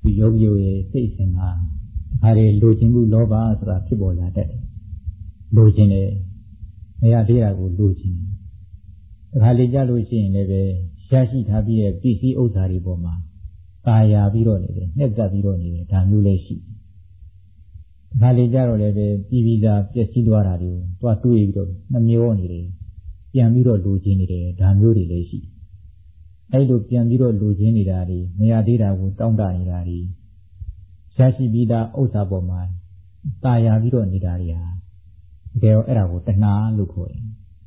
ယောဂီရဲ့စိတ်အစဉ်မှာဒါတွေလိုချင်မှုလောဘဆိုတာဖြစ်ပေါ်လာတတ်တယ်လိုချင်တယ်မရသေးတာကိုလိုချင်တယ်ဒါခါလေးကြလို့ရှိရင်လည်းပဲရရှိထားပြီးတဲ့ပစ္စည်းဥစ္စာတွေပေါ်မှာตายာပြီးတော့နေတယ်နှက်သက်ပြီးတော့နေတယ်ဒါမျိုးလည်းရှိဒါလေးကြတော့လည်းပဲပြီးပြီးသားပျက်စီးသွားတာတွေကိုတွားတွေးပြီးတော့နှမျောနေတယ်ပြန်ပြီးတော့လိုချင်နေတယ်ဒါမျိုးတွေလည်းရှိအဲ့လိုပြန်ပြီးတော့လိုချင်နေတာတွေမရသေးတာကိုတောင်းတနေတာတွေရရှိပြီးသားဥစ္စာပေါ်မှာตายာပြီးတော့နေတာတွေဟာတကယ်တော့အဲ့ဒါကိုတဏှာလို့ခေါ်တယ်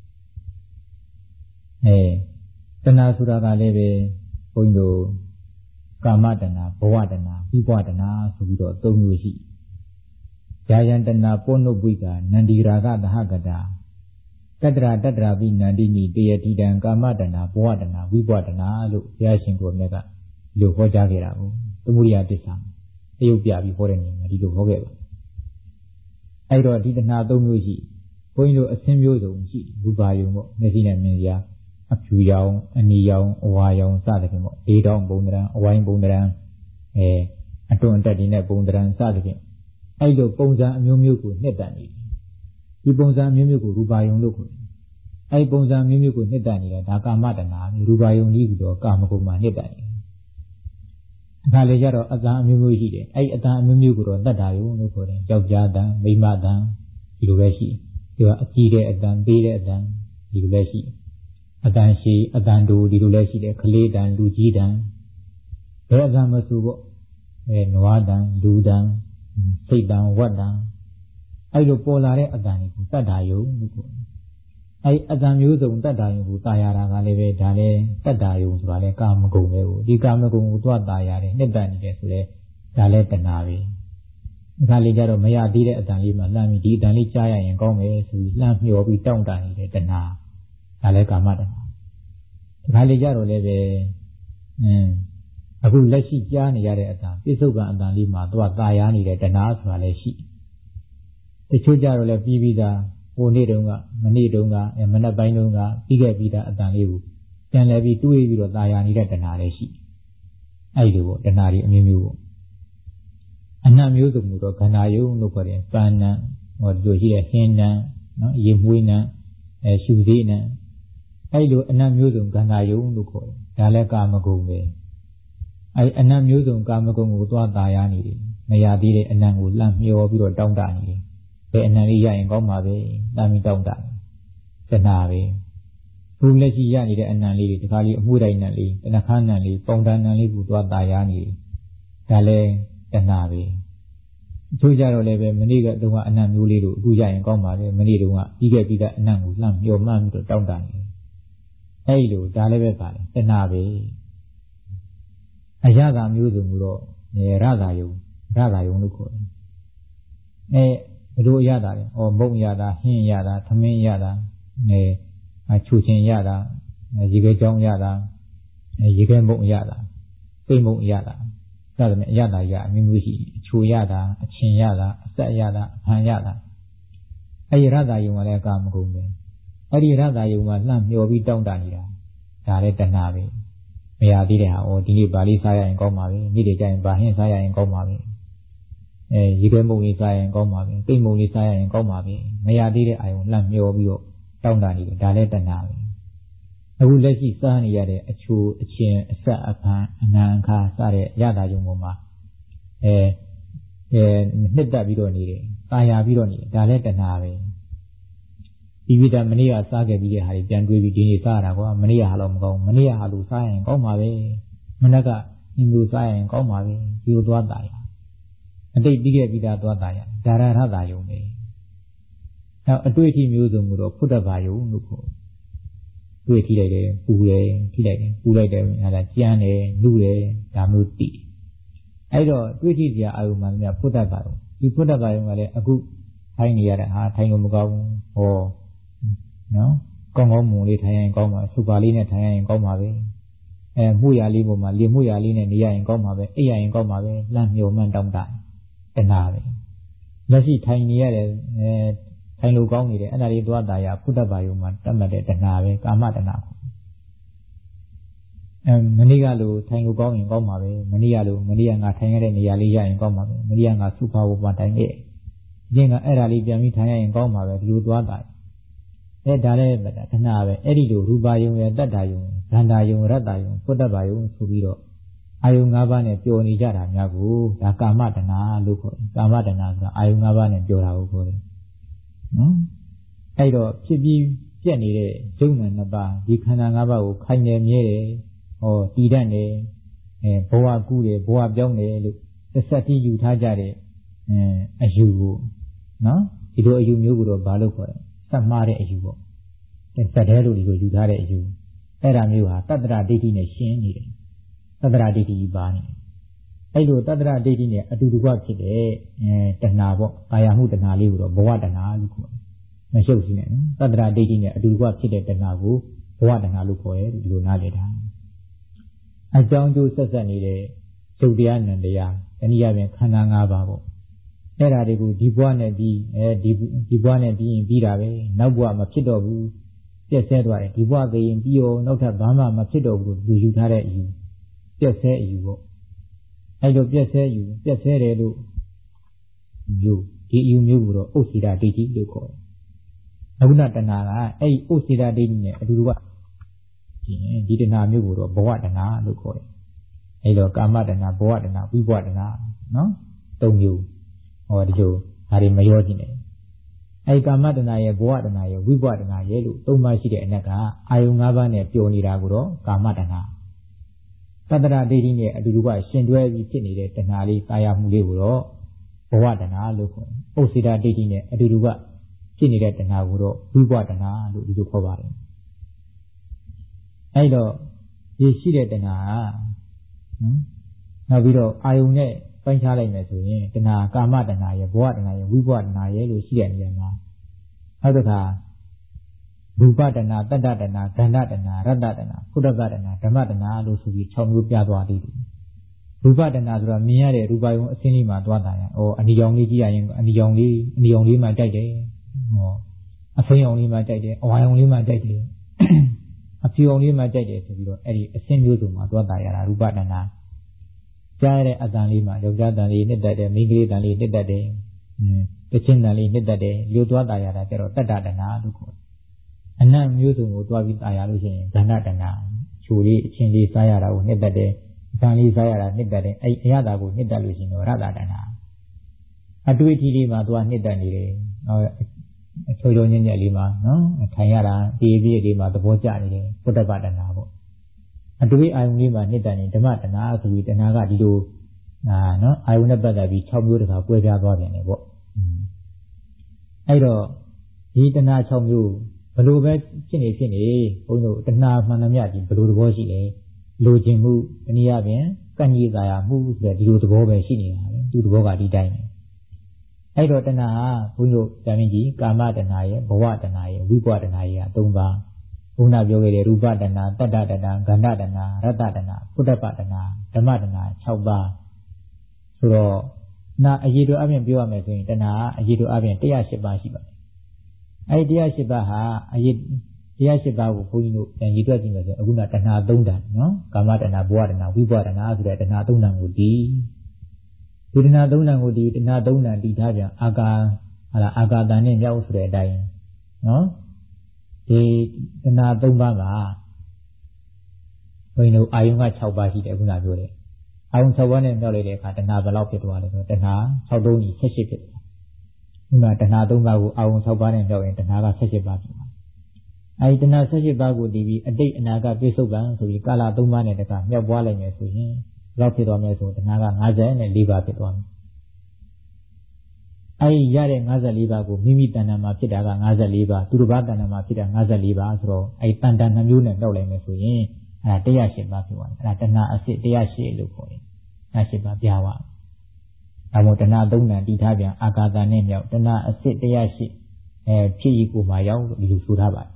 တဏှာဆိုတာကလည်းပဲဘုန်းကြီးတို့ကာမတဏှာဘဝတဏှာဝိဘဝတဏှာဆိုပြီးတော့သုံးမျိုးရှိယာယံတဏှာပောနုပိကာနန္ဒီရာဂသဟကတာတတ္တရာတတ္တရာပိနန္တိနိတေယတိတံကာမတဏှာဘဝတဏှာဝိဘဝတဏှာလို့ဘုရားရှင်ကိုယ်မြတ်ကဒီလိုဟောကြားခဲ့တာကိုသမုဒိယသစ္စာအယုတ်ပြပြီးဟောတဲ့နေမှာဒီလိုဟောခဲ့ပါအဲ့တော့ဒီတဏှာသုံးမျိုးရှိဘုန်းကြီးတို့အစင်းမျိုးစုံရှိရူပါယုံပေါ့မျက်စိနဲ့မြင်ရအဖြူရောင်အနီရောင်အဝါရောင်စသဖြင့်ပေါ့ဒေတောင်ပုံတရံအဝိုင်းပုံတရံအတွန်းတက်ဒီနဲ့ပုံတရံစသဖြင့်အဲ့လိုပုံစံအမျိုးမျိုးကိုနှစ်တန်နေတယ်ဒီပုံစံအမျိုးမျိုးကိုရူပါယုံလို့ခေါ်တယ်အဲ့ပုံစံအမျိုးမျိုးကိုနှစ်တန်နေတာဒါကာမတဏှာရူပါယုံကြီးကတော့ကာမဂုဏ်မှာနှစ်တန်နေတယ်ဒါလည်းကြတော့အတန်အမျိုးမျိုးရှိတယ်အဲ့အတန်အမျိုးမျိုးကိုတော့တတ္တာယုံလို့ခေါ်တယ်ယောက်ျားတန်မိန်းမတန်ဒီလိုပဲရှိဒီကအကြီးတဲ့အတန်သေးတဲ့အတန်ဒီလိုပဲရှိအတန်ရှိအတန်တူဒီလိုလည်းရှိတယ်ခလေးတန်လူကြီးတန်ဘယ်အတန်မဆိုပေါ့နွားတန်လူတန်စိတ်တန်ဝတ်တန်အဲ့လိုပေါ်လာတဲ့အတန်ကိုတတ္တာယုံလို့ခေါ်တယ်အဲ့အတန်မျိုးစုံတတ္တာယုံကိုတာယာတာကလည်းပဲဒါလည်းတတ္တာယုံဆိုတာလည်းကာမဂုဏ်ပဲကိုဒီကာမဂုဏ်ကိုသွားတာယာတယ်နှစ်တန်နေတယ်ဆိုလဲဒါလည်းတဏှာပဲဒါလေးကြတော့မရသေးတဲ့အတန်လေးမှလှမ်းပြီးဒီအတန်လေးကြားရရင်ကောင်းမယ်ဆိုပြီးလှမ်းမျှော်ပြီးတောင့်တနေတဲ့တဏှာဒါလည်းကာမတဏှာဒါလေးကြတော့လည်းပဲအခုလက်ရှိကြားနေရတဲ့အတန်ပိဿုကအတန်လေးမှာသွားတာယာနေတဲ့တဏှာဆိုတာလည်းရှိတချို့ကြတော့လည်းပြီးပြီးသားဟိုနေ့တုန်းကမနေ့တုန်းကမနက်ပိုင်းတုန်းကပြီးခဲ့ပြီးသားအတန်လေးကိုပြန်လဲပြီးတွေးပြီးတော့တာယာနေတဲ့တဏှာလည်းရှိအဲ့ဒီပေါ့တဏှာတွေအမျိုးမျိုးပေါ့အနတ်မျိုးစုံမျိုးတော့ခန္ဓာယုံလို့ခေါ်တယ်ပန်းနံဟောဒီလိုရှိတဲ့ဟင်းနံနော်ရေမွေးနံရှုသေးနံအဲ့လိုအနတ်မျိုးစုံခန္ဓာယုံလို့ခေါ်တယ်ဒါလည်းကာမဂုဏ်ပဲအဲ့အနတ်မျိုးစုံကာမဂုဏ်ကိုသွားတာယာနေတယ်မရသေးတဲ့အနတ်ကိုလှမ်းမျောပြီးတော့တောင်းတနေတယ်ဘယ်အနတ်လေးရရင်ကောင်းပါပဲတမ်းပြီးတောင်းတတဏှာပဲဘုလက်ရှိရနေတဲ့အနတ်လေးတွေဒီခါလေးအမှုတိုင်းနတ်လေးတဏှာနတ်လေးပုံတန်နတ်လေးကိုသွားတာယာနေတယ်ဒါလည်းတဏှာပဲအချို့ကြတော့လည်းပဲမနေ့ကတုန်းကအနတ်မျိုးလေးတို့အခုရရင်ကောင်းပါလေမနေ့တုန်းကပြီးခဲ့ပြီးတဲ့အနတ်ကိုလှမ်းမျောမှန်းပြီးတော့တောင်းတနေတယ်အဲ့လိုဒါလည်းပဲပါလေတဏှာပဲအရသာမျိုးစုံကတော့ရသာယုံလို့ခေါ်တယ်ဘယ်လိုရတာလဲမုံရတာဟင်းရတာသမင်းရတာချူချင်းရတာရေခဲကြောင်းရတာရေခဲမုံရတာပိတ်မုံရတာစသဖြင့်အရသာရအမျိုးမျိုးရှိအချိုရတာအချင်းရတာအဆက်ရတာအဖန်ရတာအဲ့ဒီရသာယုံကလည်းကာမဂုဏ်ပဲအဲ့ဒီရသာယုံကလှမ်းမျောပြီးတောင်းတနေတာဒါလည်းတဏှာပဲမရသေးတဲ့ဟာဒီနေ့ဗာလေးစားရရင်ကောင်းပါပဲနေ့တည်းကျရင်ဗာဟင်းစားရရင်ကောင်းပါပဲရေခဲမုံလေးစားရရင်ကောင်းပါပဲပိတ်မုံလေးစားရရင်ကောင်းပါပဲမရသေးတဲ့အာယုံလှမ်းမျောပြီးတော့တောင်းတနေတယ်ဒါလည်းတဏှာပဲအခုလက်ရှိစားနေရတဲ့အချိုအချင်းအဆက်အဖန်အနံခါစတဲ့ရတာယုံပေါ်မှာနှစ်တက်ပြီးတော့နေတယ်တာယာပြီးတော့နေတယ်ဒါလည်းတဏှာပဲဒီဝိတမနေ့ကစားခဲ့ပြီးတဲ့ဟာတွေပြန်တွေးပြီးဒီနေ့စားရတာကွာမနေ့ကဟာတော့မကောင်းမနေ့ကဟာလို့စားရင်ကောင်းပါပဲမနေ့ကဒီလိုစားရင်ကောင်းပါပဲဒီလိုသွားတာရအတိတ်ပြီးခဲ့ပြီးသားသွားတာရဒါရထတာယုံပဲနောက်အတွေ့အထိမျိုးစုံကိုတော့ဖုဒ္ဓဘာယုံလို့ခေါ်တွေ့ထိလိုက်တယ်ပူတယ်ထိလိုက်တယ်ပူလိုက်တယ်ဟာလားကြမ်းတယ်လူတယ်ဒါမျိုးတိအဲ့တော့တွေ့ထိစရာအာယုံမှများဖုဒ္ဓဘာယုံဒီဖုဒ္ဓဘာယုံကလည်းအခုထိုင်နေရတဲ့ဟာထိုင်လို့မကောင်းဘူးဟောနော်ကောင်းကောင်းမွန်လေးထိုင်ရင်ကောင်းပါစုပါလေးနဲ့ထိုင်ရင်ကောင်းပါပဲမှုရလေးပေါ်မှာလေမှုရလေးနဲ့နေရရင်ကောင်းပါပဲအိပ်ရရင်ကောင်းပါပဲလှမ်းမြော်မှန်းတောင်းတတဏှာပဲလက်ရှိထိုင်နေရတဲ့ထိုင်လို့ကောင်းနေတယ်အဲ့ဒါလေးသွားတာရဖုဒ္ဓဘာယုံမှာတတ်မှတ်တဲ့တဏှာပဲကာမတဏှာမနေ့ကလိုထိုင်လို့ကောင်းရင်ကောင်းပါပဲမနေ့ကငါထိုင်ရတဲ့နေရာလေးရရင်ကောင်းပါပဲမနေ့ကငါစုဖာဖို့ပါတိုင်ခဲ့ဒီကအဲ့ဒါလေးပြန်ပြီးထိုင်ရရင်ကောင်းပါပဲဒီလိုသွားတာဒါလည်းတဏှာပဲအဲ့ဒီလိုရူပါယုံရဲ့တတ္တယုံဇန္တာယုံရတ္တယုံပုတ္တဘာယုံဆိုပြီးတော့အာယုံ၅ပါးနဲ့ပျော်နေကြတာများကိုဒါကာမတဏှာလို့ခေါ်တယ်ကာမတဏှာဆိုတာအာယုံ၅ပါးနဲ့ပျော်တာကိုခေါ်တယ်နော်အဲ့တော့ဖြစ်ပြီးပြက်နေတဲ့ယုံနဲ့နှစ်ပါးဒီခန္ဓာ၅ပါးကိုခိုင်နေမြဲတယ်တည်တတ်တယ်ဘဝကူးတယ်ဘဝပြောင်းတယ်လို့သက်သက်ကြီးယူထားကြတဲ့အယူကိုနော်ဒီလိုအယူမျိုးကိုတော့ဘာလို့ခေါ်လဲစက်မှားတဲ့အယူပေါ့စက်တဲလို့ဒီလိုယူထားတဲ့အယူအဲ့ဒါမျိုးဟာတတ္တရဒိဋ္ဌိနဲ့ရှင်းနေတယ်တတ္တရဒိဋ္ဌိပါနေတယ်အဲ့လိုတတ္တရဒိဋ္ဌိနဲ့အတူတကွဖြစ်တဲ့တဏှာပေါ့ကာယမှုတဏှာလေးကိုတော့ဘဝတဏှာလို့ခေါ်တယ်မရှုပ်စီနဲ့တတ္တရဒိဋ္ဌိနဲ့အတူတကွဖြစ်တဲ့တဏှာကိုဘဝတဏှာလို့ခေါ်တယ်ဒီလိုနားလည်တာအကြောင်းကျိုးဆက်ဆက်နေတဲ့သုတ်တရားနံတရားတနည်းအားဖြင့်ခန္ဓာ၅ပါးပေါ့အဲ့ဒါတွေကိုဒီဘဝနဲ့ပြီးဒီဘဝနဲ့ပြီးရင်ပြီးတာပဲနောက်ဘဝမဖြစ်တော့ဘူးပြည့်စဲသွားတယ်ဒီဘဝသိရင်ပြီးအောင်နောက်ထပ်ဘာမှမဖြစ်တော့ဘူးလို့ယူထားတဲ့အယူပြည့်စဲအယူပေါ့အဲ့လိုပြည့်စဲယူပြည့်စဲတယ်လို့ယူဒီအယူမျိုးကိုတော့ဥစ္စေတဒိဋ္ဌိလို့ခေါ်တယ်အခုနတဏှာကအဲ့ဒီဥစ္စေတဒိဋ္ဌိနဲ့အတူတူကဒီတဏှာမျိုးကိုတော့ဘဝတဏှာလို့ခေါ်တယ်အဲ့တော့ကာမတဏှာဘဝတဏှာဝိဘဝတဏှာနော်၃မျိုးဒီလိုဒါတွေမရောခြင်းနဲ့အဲ့ကာမတဏှာရဲ့ဘဝတဏှာရဲ့ဝိဘဝတဏှာရဲ့လို့၃ပါးရှိတဲ့အနက်ကအာယုံ၅ပါးနဲ့ပျော်နေတာကိုတော့ကာမတဏှာတတ္တရဒိဋ္ဌိနဲ့အတူတူကရှင်တွဲပြီးဖြစ်နေတဲ့တဏှာလေးကာယမှုလေးကိုတော့ဘဝတဏှာလို့ခေါ်တယ်ဥစ္စေတဒိဋ္ဌိနဲ့အတူတူကဖြစ်နေတဲ့တဏှာကိုတော့ဝိဘဝတဏှာလို့ဒီလိုခေါ်ပါတယ်အဲ့တော့ဒီရှိတဲ့တဏှာနောက်ပြီးတော့အာယုံနဲ့ပိုင်းခြားလိုက်မယ်ဆိုရင်တဏှာကာမတဏှာရဲ့ဘဝတဏှာရဲ့ဝိဘဝတဏှာရဲ့လို့ရှိတဲ့နေရာမှာနောက်တစ်ခါရူပတဏှာတတ္တတဏှာဂန္ဓတဏှာရတ္တတဏှာဖုတ္တပတဏှာဓမ္မတဏှာလို့ဆိုပြီး6မျိုးပြသွားသေးတယ်ရူပတဏှာဆိုတာမြင်ရတဲ့ရူပယုံအစင်းလေးမှာသွားတာရင်အနီရောင်လေးကြည့်ရရင်အနီရောင်လေးမှကြိုက်တယ်အဖိရောင်လေးမှကြိုက်တယ်အဝါရောင်လေးမှကြိုက်တယ်အဖြူအောင်လေးမှကြိုက်တယ်ဆိုပြီးတော့အဲ့ဒီအစင်းမျိုးစုံမှာသွားတာရတာရူပတဏှာကြားရတဲ့အတန်လေးမှာယောက်ျားတန်လေးနှစ်တက်တယ်မိန်းကလေးတန်လေးနှစ်တက်တယ်တချင်းတန်လေးနှစ်တက်တယ်လူသွားတာရတာကျတော့တတ္တတဏှာလို့ခေါ်တယ်အနတ်မျိုးစုံကိုသွားပြီးတာရလို့ရှိရင်ဂန္ဓတဏှာချိုလေးအချင်းလေးစားရတာကိုနှစ်တက်တယ်အတန်လေးစားရတာနှစ်တက်တယ်အဲ့အရတာကိုနှစ်တက်လို့ရှိရင်တော့ရတ္တတဏှာအတွေ့အထိလေးမှာသွားနှစ်တက်နေတယ်အချိုးချိုးညံ့ညက်လေးမှာနော်ထိုင်ရတာဒီပြည့်လေးမှာသဘောကျနေတယ်ဘုဒ္ဓဘာသာတဏှာပေါ့အတွေ့အာယုန်လေးမှာနှစ်တန်နေဓမ္မတဏှာဆိုပြီးတဏှာကဒီလိုနော်အာယုန်နဲ့ပတ်သက်ပြီး6မျိုးတခါကွဲပြားသွားပြန်တယ်ပေါ့အဲ့တော့ဒီတဏှာ6မျိုးဘလို့ပဲဖြစ်နေဘုန်းကြီးတို့တဏှာမှန်သမျှဒီဘလို့သဘောရှိလဲလိုချင်မှုတနည်းအားဖြင့်ကန့်ကြီးသာယာမှုဆိုတဲ့ဒီလိုသဘောပဲရှိနေတာပဲသူသဘောကဒီတိုင်းပဲအဲ့တော့တဏှာဘုန်းကြီးတို့ဇာမင်းကြီးကာမတဏှာရဲ့ဘဝတဏှာရဲ့ဝိဘဝတဏှာရဲ့3ပါးဘုန်းနာပြောခဲ့တဲ့ရူပတဏှာတတ္တတဏှာဂန္ဓတဏှာရတ္တတဏှာဖုတ္တပတဏှာဓမ္မတဏှာ6ပါးဆိုတော့အရေးတော်အပြင်ပြောရမယ်ဆိုရင်တဏှာအရေးတော်အပြင်108ပါးရှိပါတယ်အဲ့ဒီ108ပါးဟာအရေး108ပါးကိုဘုန်းကြီးတို့ပြန်ရည်တွက်ကြည့်မယ်ဆိုရင်အခုနတဏှာ3တန်နော်ကာမတဏှာဘဝတဏှာဝိဘဝတဏှာဆိုတဲ့တဏှာ3တန်ကိုဒီတဏှာ3တန်ကိုဒီတဏှာ3တန်တည်ထားပြန်အာကာတန်နဲ့မြောက်ဆိုတဲ့အတိုင်းနော်ဒီတဏှာ3ပါးကဘုန်းကြီးတို့အာယုံက6ပါးရှိတယ်ခုနပြောတယ်အာယုံ6ပါးနဲ့မြောက်လိုက်တဲ့အခါတဏှာဘယ်လောက်ဖြစ်သွားလဲဆိုတော့တဏှာ6 3ကြီး18ဖြစ်သွားခုနတဏှာ3ပါးကိုအာယုံ6ပါးနဲ့မြောက်ရင်တဏှာက18ပါးဖြစ်သွားအဲဒီတဏှာ18ပါးကိုတည်ပြီးအတိတ်အနာဂတ်ပြစ္ဆုတ်ကံဆိုပြီးကာလ3ပါးနဲ့တခါမြောက်ပွားလိုက်မယ်ဆိုရင်ဘယ်လောက်ဖြစ်သွားမလဲဆိုတဏှာက54ပါးဖြစ်သွားမယ်အဲဒီရတဲ့54ပါးကိုမိမိတဏ္ဍာမှာဖြစ်တာက54ပါးသူတစ်ပါးတဏ္ဍာမှာဖြစ်တာ54ပါးဆိုတော့အဲဒီတဏ္ဍာ2မျိုးနဲ့မြောက်လိုက်မယ်ဆိုရင်အဲဒါ108ပါးဖြစ်သွားတယ်အဲဒါတဏှာအစစ်108လို့ခေါ်တယ်108ပါးပြားသွားဒါမို့တဏှာ3တန်တည်ထားပြန်အာကာသနဲ့မြောက်တဏှာအစစ်108ဖြစ်ဤကိုမှရောက်လို့ဒီလိုဆိုထားပါတယ်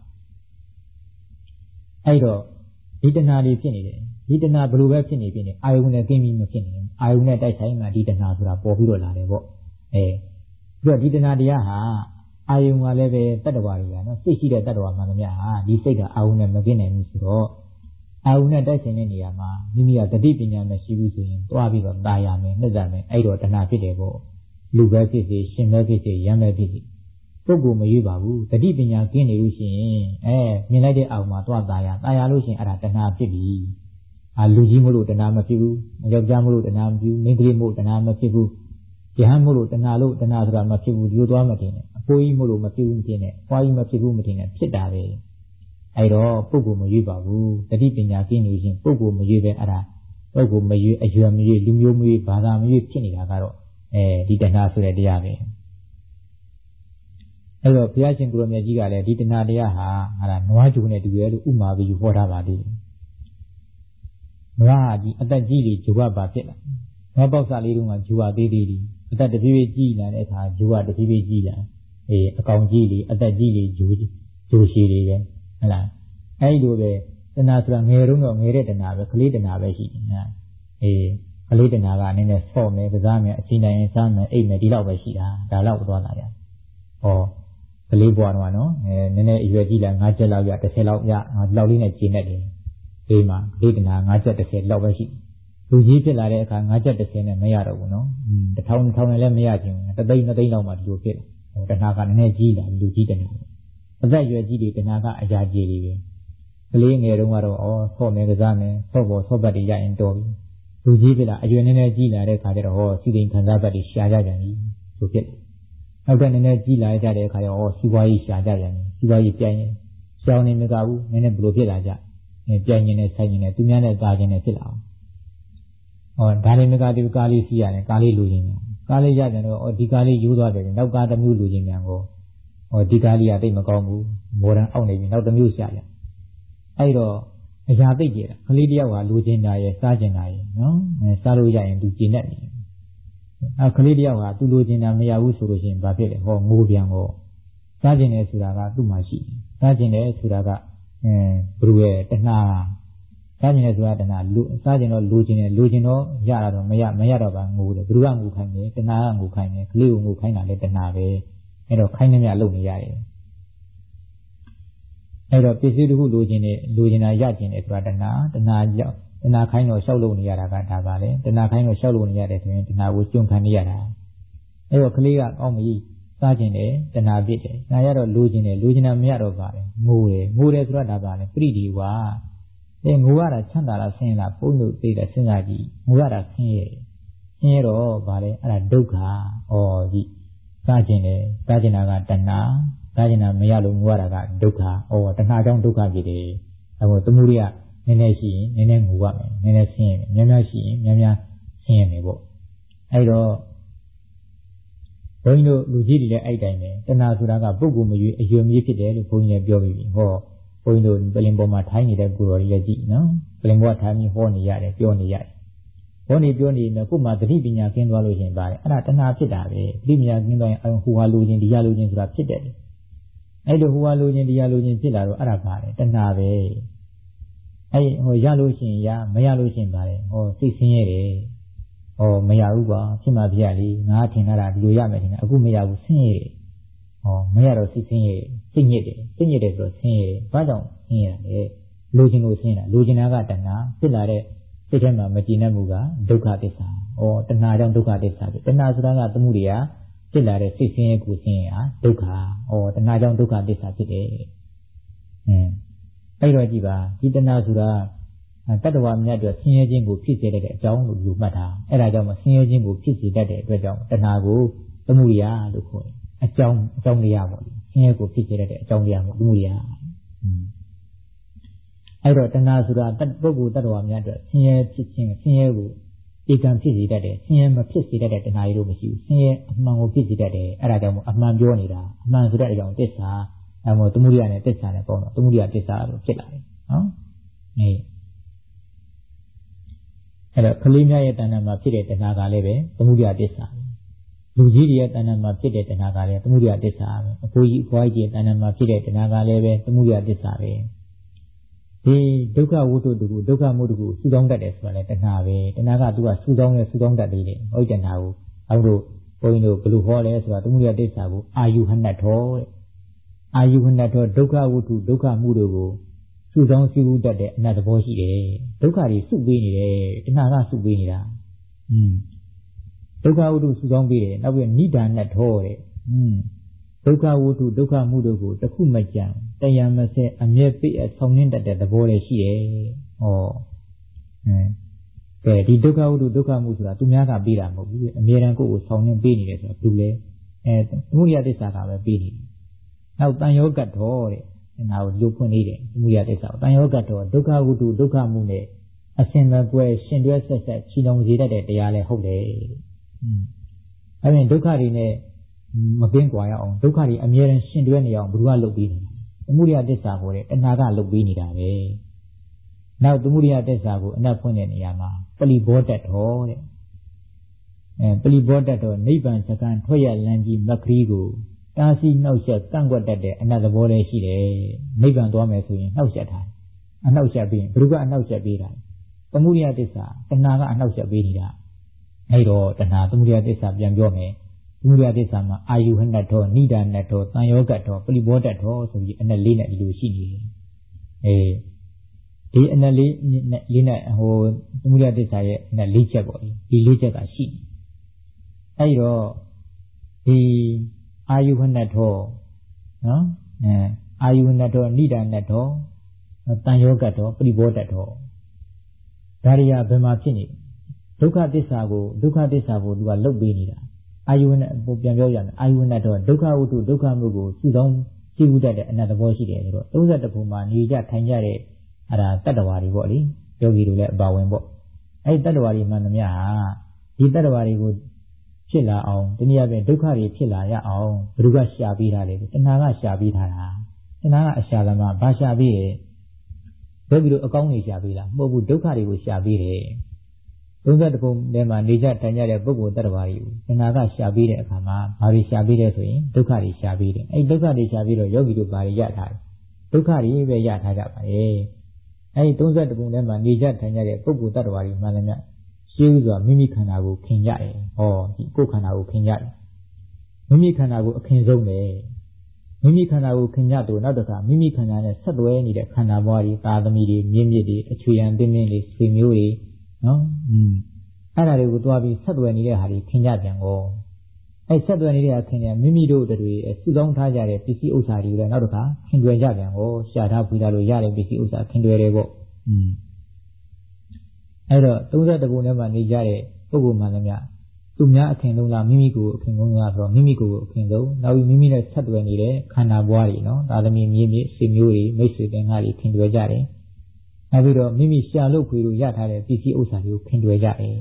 အဲ့တော့ဒီတဏှာတွေဖြစ်နေတယ်ဒီတဏှာဘယ်လိုပဲဖြစ်နေအာယုန်နဲ့ကင်းပြီးမဖြစ်နေဘူးအာယုန်နဲ့တိုက်ဆိုင်မှဒီတဏှာဆိုတာပေါ်ပြီးတော့လာတယ်ပေါ့ပြီးတော့ဒီတဏှာတရားဟာအာယုန်ကလည်းပဲတတ္တဝါတွေကနော်စိတ်ရှိတဲ့တတ္တဝါမှန်သမျှဟာဒီစိတ်ကအာယုန်နဲ့မကင်းနိုင်ဘူးဆိုတော့အာဟုနဲ့တိုက်ဆိုင်တဲ့နေရာမှာမိမိကတတိပညာမရှိဘူးဆိုရင်တွားပြီးတော့ตายရမယ်နှက်ရမယ်အဲ့တော့တဏှာဖြစ်တယ်ပေါ့လူပဲဖြစ်စေရှင်ပဲဖြစ်စေရမ်းပဲဖြစ်စေပုဂ္ဂိုလ်မရွေးပါဘူးတတိပညာကင်းနေလို့ရှိရင်မြင်လိုက်တဲ့အာဟုမှာတွားตายရလို့ရှိရင်အဲ့ဒါတဏှာဖြစ်ပြီလူကြီးမို့လို့တဏှာမဖြစ်ဘူးယောက်ျားမို့လို့တဏှာမဖြစ်ဘူးမိန်းကလေးမို့တဏှာမဖြစ်ဘူးယဟန်မို့လို့တဏှာဆိုတာမဖြစ်ဘူးဒီလိုသွားမတင်နဲ့အဖိုးကြီးမို့လို့မဖြစ်ဘူးမတင်နဲ့ဖွားကြီးမဖြစ်ဘူးမတင်နဲ့ဖြစ်တာပဲအဲ့တော့ပုဂ္ဂိုလ်မရွေးပါဘူးတတိပညာကင်းနေလို့ရှိရင်ပုဂ္ဂိုလ်မရွေးပဲအဲ့ဒါပုဂ္ဂိုလ်မရွေးအရွယ်မရွေးလူမျိုးမရွေးဘာသာမရွေးဖြစ်နေတာကတော့ဒီတဏှာဆိုတဲ့တရားပဲအဲ့တော့ဘုရားရှင်ကိုရမြတ်ကြီးကလည်းဒီတဏှာတရားဟာနွားကြိုနဲ့တူတယ်လို့ဥမာပြီးဟောထားပါသေးတယ်နွားဟာဒီအသက်ကြီးတွေဂျိုးပါဖြစ်လာနွားပေါက်စားလေးတုန်းကဂျိုးသေးသေးလေးအသက်တဖြည်းဖြည်းကြီးလာတဲ့အခါဂျိုးတဖြည်းဖြည်းကြီးလာအကောင်ကြီးလေးအသက်ကြီးလေးဂျိုးရှည်လေးပဲဟုတ်လားအဲ့လိုပဲတဏှာဆိုတာငယ်တုန်းတော့ငယ်တဲ့တဏှာပဲကလေးတဏှာပဲရှိတယ်ကလေးတဏှာကအနေနဲ့ဆော့မယ်ကစားမယ်အချိန်တိုင်းစားမယ်အိပ်မယ်ဒီလောက်ပဲရှိတာဒါလောက်သွားလာရကလေးဘွားတော့နော်နည်းနည်းအရွယ်ကြီးလာ5ချက်လောက်ရ10လောက်ရလောက်လေးနဲ့ကျင်းနေတယ်ဒီမှာကလေးတဏှာ5ချက်10လောက်ပဲရှိလူကြီးဖြစ်လာတဲ့အခါ5ချက်10နဲ့မရတော့ဘူးနော်1000နဲ့လည်းမရခြင်းတသိန်း2သိန်းလောက်မှဒီလိုဖြစ်တယ်တဏှာကနည်းနည်းကြီးလာလူကြီးတဏှာအသက်ရွယ်ကြီးတွေတဏှာကအရာကြီးတွေပဲကလေးငယ်တုန်းကတော့ဆော့မယ်ကစားမယ်ဆော့ပေါ်ဆော့ဘတ်တွေရရင်တော်ပြီလူကြီးဖြစ်လာအရွယ်နည်းနည်းကြီးလာတဲ့အခါကျတော့စီရင်ခံစားဘတ်တွေရှားကြပြန်ပြီဆိုဖြစ်တယ်နောက်တော့နည်းနည်းကြီးလာကြတဲ့အခါကျတော့စီးပွားရေးရှားကြပြန်ပြီစီးပွားရေးပြိုင်ရင်ရှောင်းနေမကဘူးနည်းနည်းဘလို့ဖြစ်လာကြပြိုင်ရင်နဲ့ဆိုင်ရင်နဲ့သူများနဲ့တာခြင်းနဲ့ဖြစ်လာအောင်ဒါလည်းမကဒီကားလေးစီးရတယ်ကားလေးလူချင်းများကားလေးရပြန်တော့ဒီကားလေးယူသွားတယ်နောက်ကားတစ်မျိုးလူချင်းများကိုဒီကားလေးကတိတ်မကောင်းဘူးမော်ဒန်အောက်နေပြီနောက်တစ်မျိုးရှာရအဲ့တော့အရာသိကြတာကလေးတယောက်ဟာလူချင်းတာရဲ့စားကျင်တာရဲ့နော်စားလို့ရရင်သူကျင်တတ်တယ်ကလေးတယောက်ဟာသူလိုချင်တာမရဘူးဆိုလို့ရှိရင်ဘာဖြစ်လဲငိုပြန်စားကျင်တယ်ဆိုတာကသူ့မှာရှိတယ်စားကျင်တယ်ဆိုတာကဘယ်လိုလဲတဏှာစားကျင်တယ်ဆိုတာတဏှာစားကျင်တော့လိုချင်တယ်လိုချင်တော့ရတာတော့မရတော့ပါငိုတယ်ဘယ်သူကငိုခိုင်းတယ်တဏှာကငိုခိုင်းတယ်ကလေးကိုငိုခိုင်းတာလည်းတဏှာပဲအဲ့တော့ခိုင်းနေမြလုပ်နေရတယ်အဲ့တော့ပစ္စည်းတစ်ခုလိုချင်တာရချင်တယ်ဆိုတာတဏှာရောက်တဏှာခိုင်းတော့ရှောက်လို့နေရတာကဒါပါလေတဏှာခိုင်းတော့ရှောက်လို့နေရတယ်ဆိုရင်တဏှာကိုကျွံခံနေရတာအဲ့တော့ကလေးကကောင်းပြီစားကျင်တယ်တဏှာဖြစ်တယ်ဒါရတော့လိုချင်တာမရတော့ပါလေငိုတယ်ဆိုတာဒါပါလေပရိဒီဝါငိုရတာချမ်းသာလားဆင်းရဲလားပုံလို့သိတယ်စဉ်းစားကြည့်ငိုရတာဆင်းရဲတော့ဗါလေအဲ့ဒါဒုက္ခဒီစားကျင်တယ်စားကျင်တာကတဏှာစားကျင်တာမရလို့ငိုရတာကဒုက္ခတဏှာကြောင့်ဒုက္ခဖြစ်တယ်ဒါမို့သမုဒိယနည်းနည်းရှိရင်နည်းနည်းငိုရမယ်နည်းနည်းဆင်းရဲမယ်များများရှိရင်များများဆင်းရဲမယ်ပေါ့အဲ့တော့ဘုန်းကြီးတို့လူကြီးတွေလည်းအဲ့တိုင်းပဲတဏှာဆိုတာကပုဂ္ဂိုလ်မရွေးအရွယ်မရွေးဖြစ်တယ်လို့ဘုန်းကြီးလည်းပြောပြီးပြီဘုန်းကြီးတို့ပလင်ပေါ်မှာထိုင်းနေတဲ့ကိုယ်တော်ကြီးလည်းကြည့်နော်ပလင်ပေါ်ထိုင်းပြီးဟောနေရတယ်ပြောနေရတယ်ပြောနေကိုယ်မှာသတိပညာကျင်းသွားလို့ရှင်ပါတယ်အဲ့ဒါတဏှာဖြစ်တာပဲသတိပညာကျင်းသွားရင်ဟိုဟာလိုခြင်းဒီဟာလိုခြင်းဆိုတာဖြစ်တယ်အဲ့လိုဟိုဟာလိုခြင်းဒီဟာလိုခြင်းဖြစ်လာတော့အဲ့ဒါပါတယ်တဏှာပဲအဲ့ရလို့ရှိရင်ရမရလို့ရှိရင်ပါတယ်စိတ်ဆင်းရဲတယ်မရဘူးကွာဖြစ်မှပြရလေငါထင်တာဒီလိုရမယ်ထင်တယ်အခုမရဘူးဆင်းရဲတယ်မရတော့စိတ်ဆင်းရဲစိတ်ညစ်တယ်ဆိုတော့ဆင်းရဲဘာကြောင့်ဆင်းရဲလဲလိုချင်လို့ဆင်းရဲတာလိုချင်တာကတဏှာဖြစ်လာတဲ့စိတ်ထဲမှာမကြည်နပ်မှုကဒုက္ခသစ္စာတဏှာကြောင့်ဒုက္ခသစ္စာဖြစ်တဏှာဆိုတာကသမှုရိယဖြစ်လာတဲ့စိတ်ဆင်းရဲကိုဆင်းရဲတာဒုက္ခတဏှာကြောင့်ဒုက္ခသစ္စာဖြစ်တယ်အဲ့တော့ကြည့်ပါဒီတဏှာဆိုတာတတ္တဝါများအတွက်ဆင်းရဲခြင်းကိုဖြစ်စေတဲ့အကြောင်းလို့ယူမှတ်တာအဲ့ဒါကြောင့်မဆင်းရဲခြင်းကိုဖြစ်စေတတ်တဲ့အတွက်ကြောင့်တဏှာကိုသမှုရိယလို့ခေါ်တယ်အကြောင်းတရားပေါ့ဆင်းရဲကိုဖြစ်စေတဲ့အကြောင်းတရားပေါ့သမှုရိယအဲ့တော့တဏှာဆိုတာပုဂ္ဂိုလ်တ attva များအတွက်ဆင်းရဲဖြစ်ခြင်းဆင်းရဲကိုဧကံဖြစ်စေတတ်တယ်ဆင်းရဲမဖြစ်စေတတ်တဲ့တဏှာတွေလို့မရှိဘူးဆင်းရဲအမှန်ကိုဖြစ်စေတတ်တယ်အဲ့ဒါကြောင့်အမှန်ပြောနေတာအမှန်ဆိုတဲ့အကြောင်းသစ္စာအဲ့မို့သမုဒိယနဲ့သစ္စာနဲ့ပေါင်းတော့သမုဒိယသစ္စာလို့ဖြစ်လာတယ်နော်အဲ့တော့ကလေးများရဲ့တဏှာမှာဖြစ်တဲ့တဏှာကလည်းပဲသမုဒိယသစ္စာလူကြီးတွေရဲ့တဏှာမှာဖြစ်တဲ့တဏှာကလည်းသမုဒိယသစ္စာပဲအဖိုးကြီးအဖွားကြီးရဲ့တဏှာမှာဖြစ်တဲ့တဏှာကလည်းပဲသမုဒိယသစ္စာပဲဒီဒုက္ခဝိသုတ္တကိုဒုက္ခမုဒ္ဒကိုစူဆောင်းတတ်တယ်ဆိုတာလည်းတဏှာပဲတဏှာကသူကစူဆောင်းတတ်သေးတယ်ဟောဒီတဏှာကိုဘုန်းတို့ဘယ်လိုဟောလဲဆိုတာသမုဒိယသစ္စာကိုအာယုဟဏတ်ထောတဲ့အာယုဟဏတ်ထောဒုက္ခဝိသုဒုက္ခမုဒ္ဒကိုစုဆောင်စည်းဝူးတတ်တဲ့အနတ်သဘောရှိတယ်ဒုက္ခတွေစုပေးနေတယ်တဏှာကစုပေးနေတာဒုက္ခဝတ္ထုစုဆောင်ပေးတယ်နောက်ပြီးနိဒာနတ်ထောတဲ့ဒုက္ခဝတ္ထုဒုက္ခမှုတို့ကိုတစ်ခုမကြံတရားမစဲအမြဲပိအဆောင်နှင်းတတ်တဲ့သဘောလည်းရှိတယ်ဟောကဲဒီဒုက္ခဝတ္ထုဒုက္ခမှုဆိုတာသူများကပေးတာမဟုတ်ဘူးအမြဲတမ်းကိုယ့်ကိုဆောင်နှင်းပေးနေတယ်ဆိုတော့သူလည်းသမုဒိယသစ္စာကပဲပေးနေတယ်နောက်တန်ယောဂတ်တော်တဲ့ငါကိုလူဖွင့်နေတယ်သမုဒိယသစ္စာတန်ယောဂတ်တော်ဒုက္ခဝတ္ထုဒုက္ခမှုနဲ့အစင်မကွဲရှင်တွဲဆက်ဆက်ချီနှောင်စေတတ်တဲ့တရားလည်းဟုတ်တယ်အဲ့ဒီဒုက္ခတွေနဲ့မကင်းကွာရအောင်ဒုက္ခတွေအမြဲတမ်းရှင်တွဲနေအောင်ဘုရားလုပ်ပေးနေတာသမုဒိယသစ္စာကိုလည်းတဏှာကလုပ်ပေးနေတာပဲနောက်သမုဒိယသစ္စာကိုအနတ်ဖွင့်တဲ့နေရာမှာပလီဘောတတ်တော်တဲ့ပလီဘောတတ်တော်နိဗ္ဗာန်စကံထွက်ရလမ်းကြီးမက္ခရီကိုတားဆီးနှောက်ယှက်ကန့်ကွက်တတ်တဲ့အနတ်သဘောလည်းရှိတယ်နိဗ္ဗာန်သွားမယ်ဆိုရင်နှောက်ယှက်တာအနှောက်ယှက်ပြီးရင်ဘုရားအနှောက်ယှက်ပေးတာသမုဒိယသစ္စာတဏှာကအနှောက်ယှက်ပေးနေတာအဲ့တော့တဏှာသမုဒိယသစ္စာပြန်ပြောမယ်သမုဒိယသစ္စာမှာအာယုဟနတ်တော်နိဒာနတ်တော်တန်ယောဂတ်တော်ပလီဘောတတ်တော်ဆိုပြီးအနတ်လေးနဲ့ဒီလိုရှိနေတယ်ဒီအနတ်လေးနဲ့ဟိုသမုဒိယသစ္စာရဲ့အနတ်၄ချက်ပေါ့ဒီ၄ချက်ကရှိနေအဲ့တော့ဒီအာယုဟနတ်တော်နော်အာယုဟနတ်တော်နိဒာနတ်တော်တန်ယောဂတ်တော်ပလီဘောတတ်တော်ဒါတွေကဘယ်မှာဖြစ်နေဒုက္ခသစ္စာကိုသူကလုတ်ပေးနေတာအာယုဝနဲ့ပြန်ပြောရမယ်အာယုဝနဲ့တော့ဒုက္ခဝတ္ထုဒုက္ခမှုကိုစုဆောင်ကြည့်ဥတတ်တဲ့အနတ်သဘောရှိတယ်ဆိုတော့31ပုံမှာနေကြထိုင်ကြတဲ့အဲ့ဒါတတ္တဝါတွေပေါ့လေယောဂီတို့လည်းအပါဝင်ပေါ့အဲ့ဒီတတ္တဝါတွေမှန်သမျှဟာဒီတတ္တဝါတွေကိုဖြစ်လာအောင်တနည်းအားဖြင့်ဒုက္ခတွေဖြစ်လာရအောင်ဘယ်သူကရှာပေးထားလဲတဏှာကရှာပေးထားတာတဏှာကအရှာလမဘာရှာပေးရဲ့ယောဂီတို့အကောင်းတွေရှာပေးလားမဟုတ်ဘူးဒုက္ခတွေကိုရှာပေးတယ်31ပုံထဲမှာနေကြတိုင်ကြတဲ့ပုဂ္ဂိုလ်တ attva တွေကိုတဏှာကရှာပေးတဲ့အခါမှာဘာတွေရှာပေးလဲဆိုရင်ဒုက္ခတွေရှာပေးတယ်အဲ့ဒုက္ခတွေရှာပေးတော့ယောဂီတို့ဘာတွေရထားလဲဒုက္ခတွေပဲရထားကြပါလေအဲ့ဒီ31ပုံထဲမှာနေကြတိုင်ကြတဲ့ပုဂ္ဂိုလ်တ attva တွေမှလည်းမြတ်ရှင်းဥစွာမိမိခန္ဓာကိုခင်ကြတယ်ဟောဒီကိုယ်ခန္ဓာကိုခင်ကြတယ်မိမိခန္ဓာကိုအခင်ဆုံးတယ်မိမိခန္ဓာကိုခင်ကြတော့နောက်တစ်ခါမိမိခန္ဓာနဲ့ဆက်သွဲနေတဲ့ခန္ဓာဘဝတွေသာသမီတွေမြင့်မြင့်တွေအချွေရန်တင်းတင်းတွေဆွေမျိုးတွေနော်အဲ့ဒါတွေကိုတွားပြီးဆက်သွယ်နေတဲ့ဟာတွေခင်ကြပြန်ကောအဲ့ဆက်သွယ်နေတဲ့ဟာခင်ကြမိမိတို့တွေစုဆောင်းထားကြတဲ့ပစ္စည်းဥစ္စာတွေလည်းနောက်တစ်ခါခင်တွယ်ကြပြန်ကောရှာထားဖွေထားလို့ရတဲ့ပစ္စည်းဥစ္စာခင်တွယ်တယ်ပေါ့အဲ့တော့31ပုံထဲမှာနေကြတဲ့ပုဂ္ဂိုလ်မှလည်းမြတ်သူများအခင်ဆုံးလားမိမိကိုအခင်ဆုံးလားဆိုတော့မိမိကိုအခင်ဆုံးနောက်ပြီးမိမိနဲ့ဆက်သွယ်နေတဲ့ခန္ဓာဘဝတွေနော်ဒါသမီးမြင့်မြင့်ဆွေမျိုးတွေမိတ်ဆွေတင်ကားတွေခင်တွယ်ကြတယ်နောက်ပြီးတော့မိမိရှာလို့ခွေလို့ရထားတဲ့ပစ္စည်းဥစ္စာတွေကိုခင်တွယ်ကြတယ်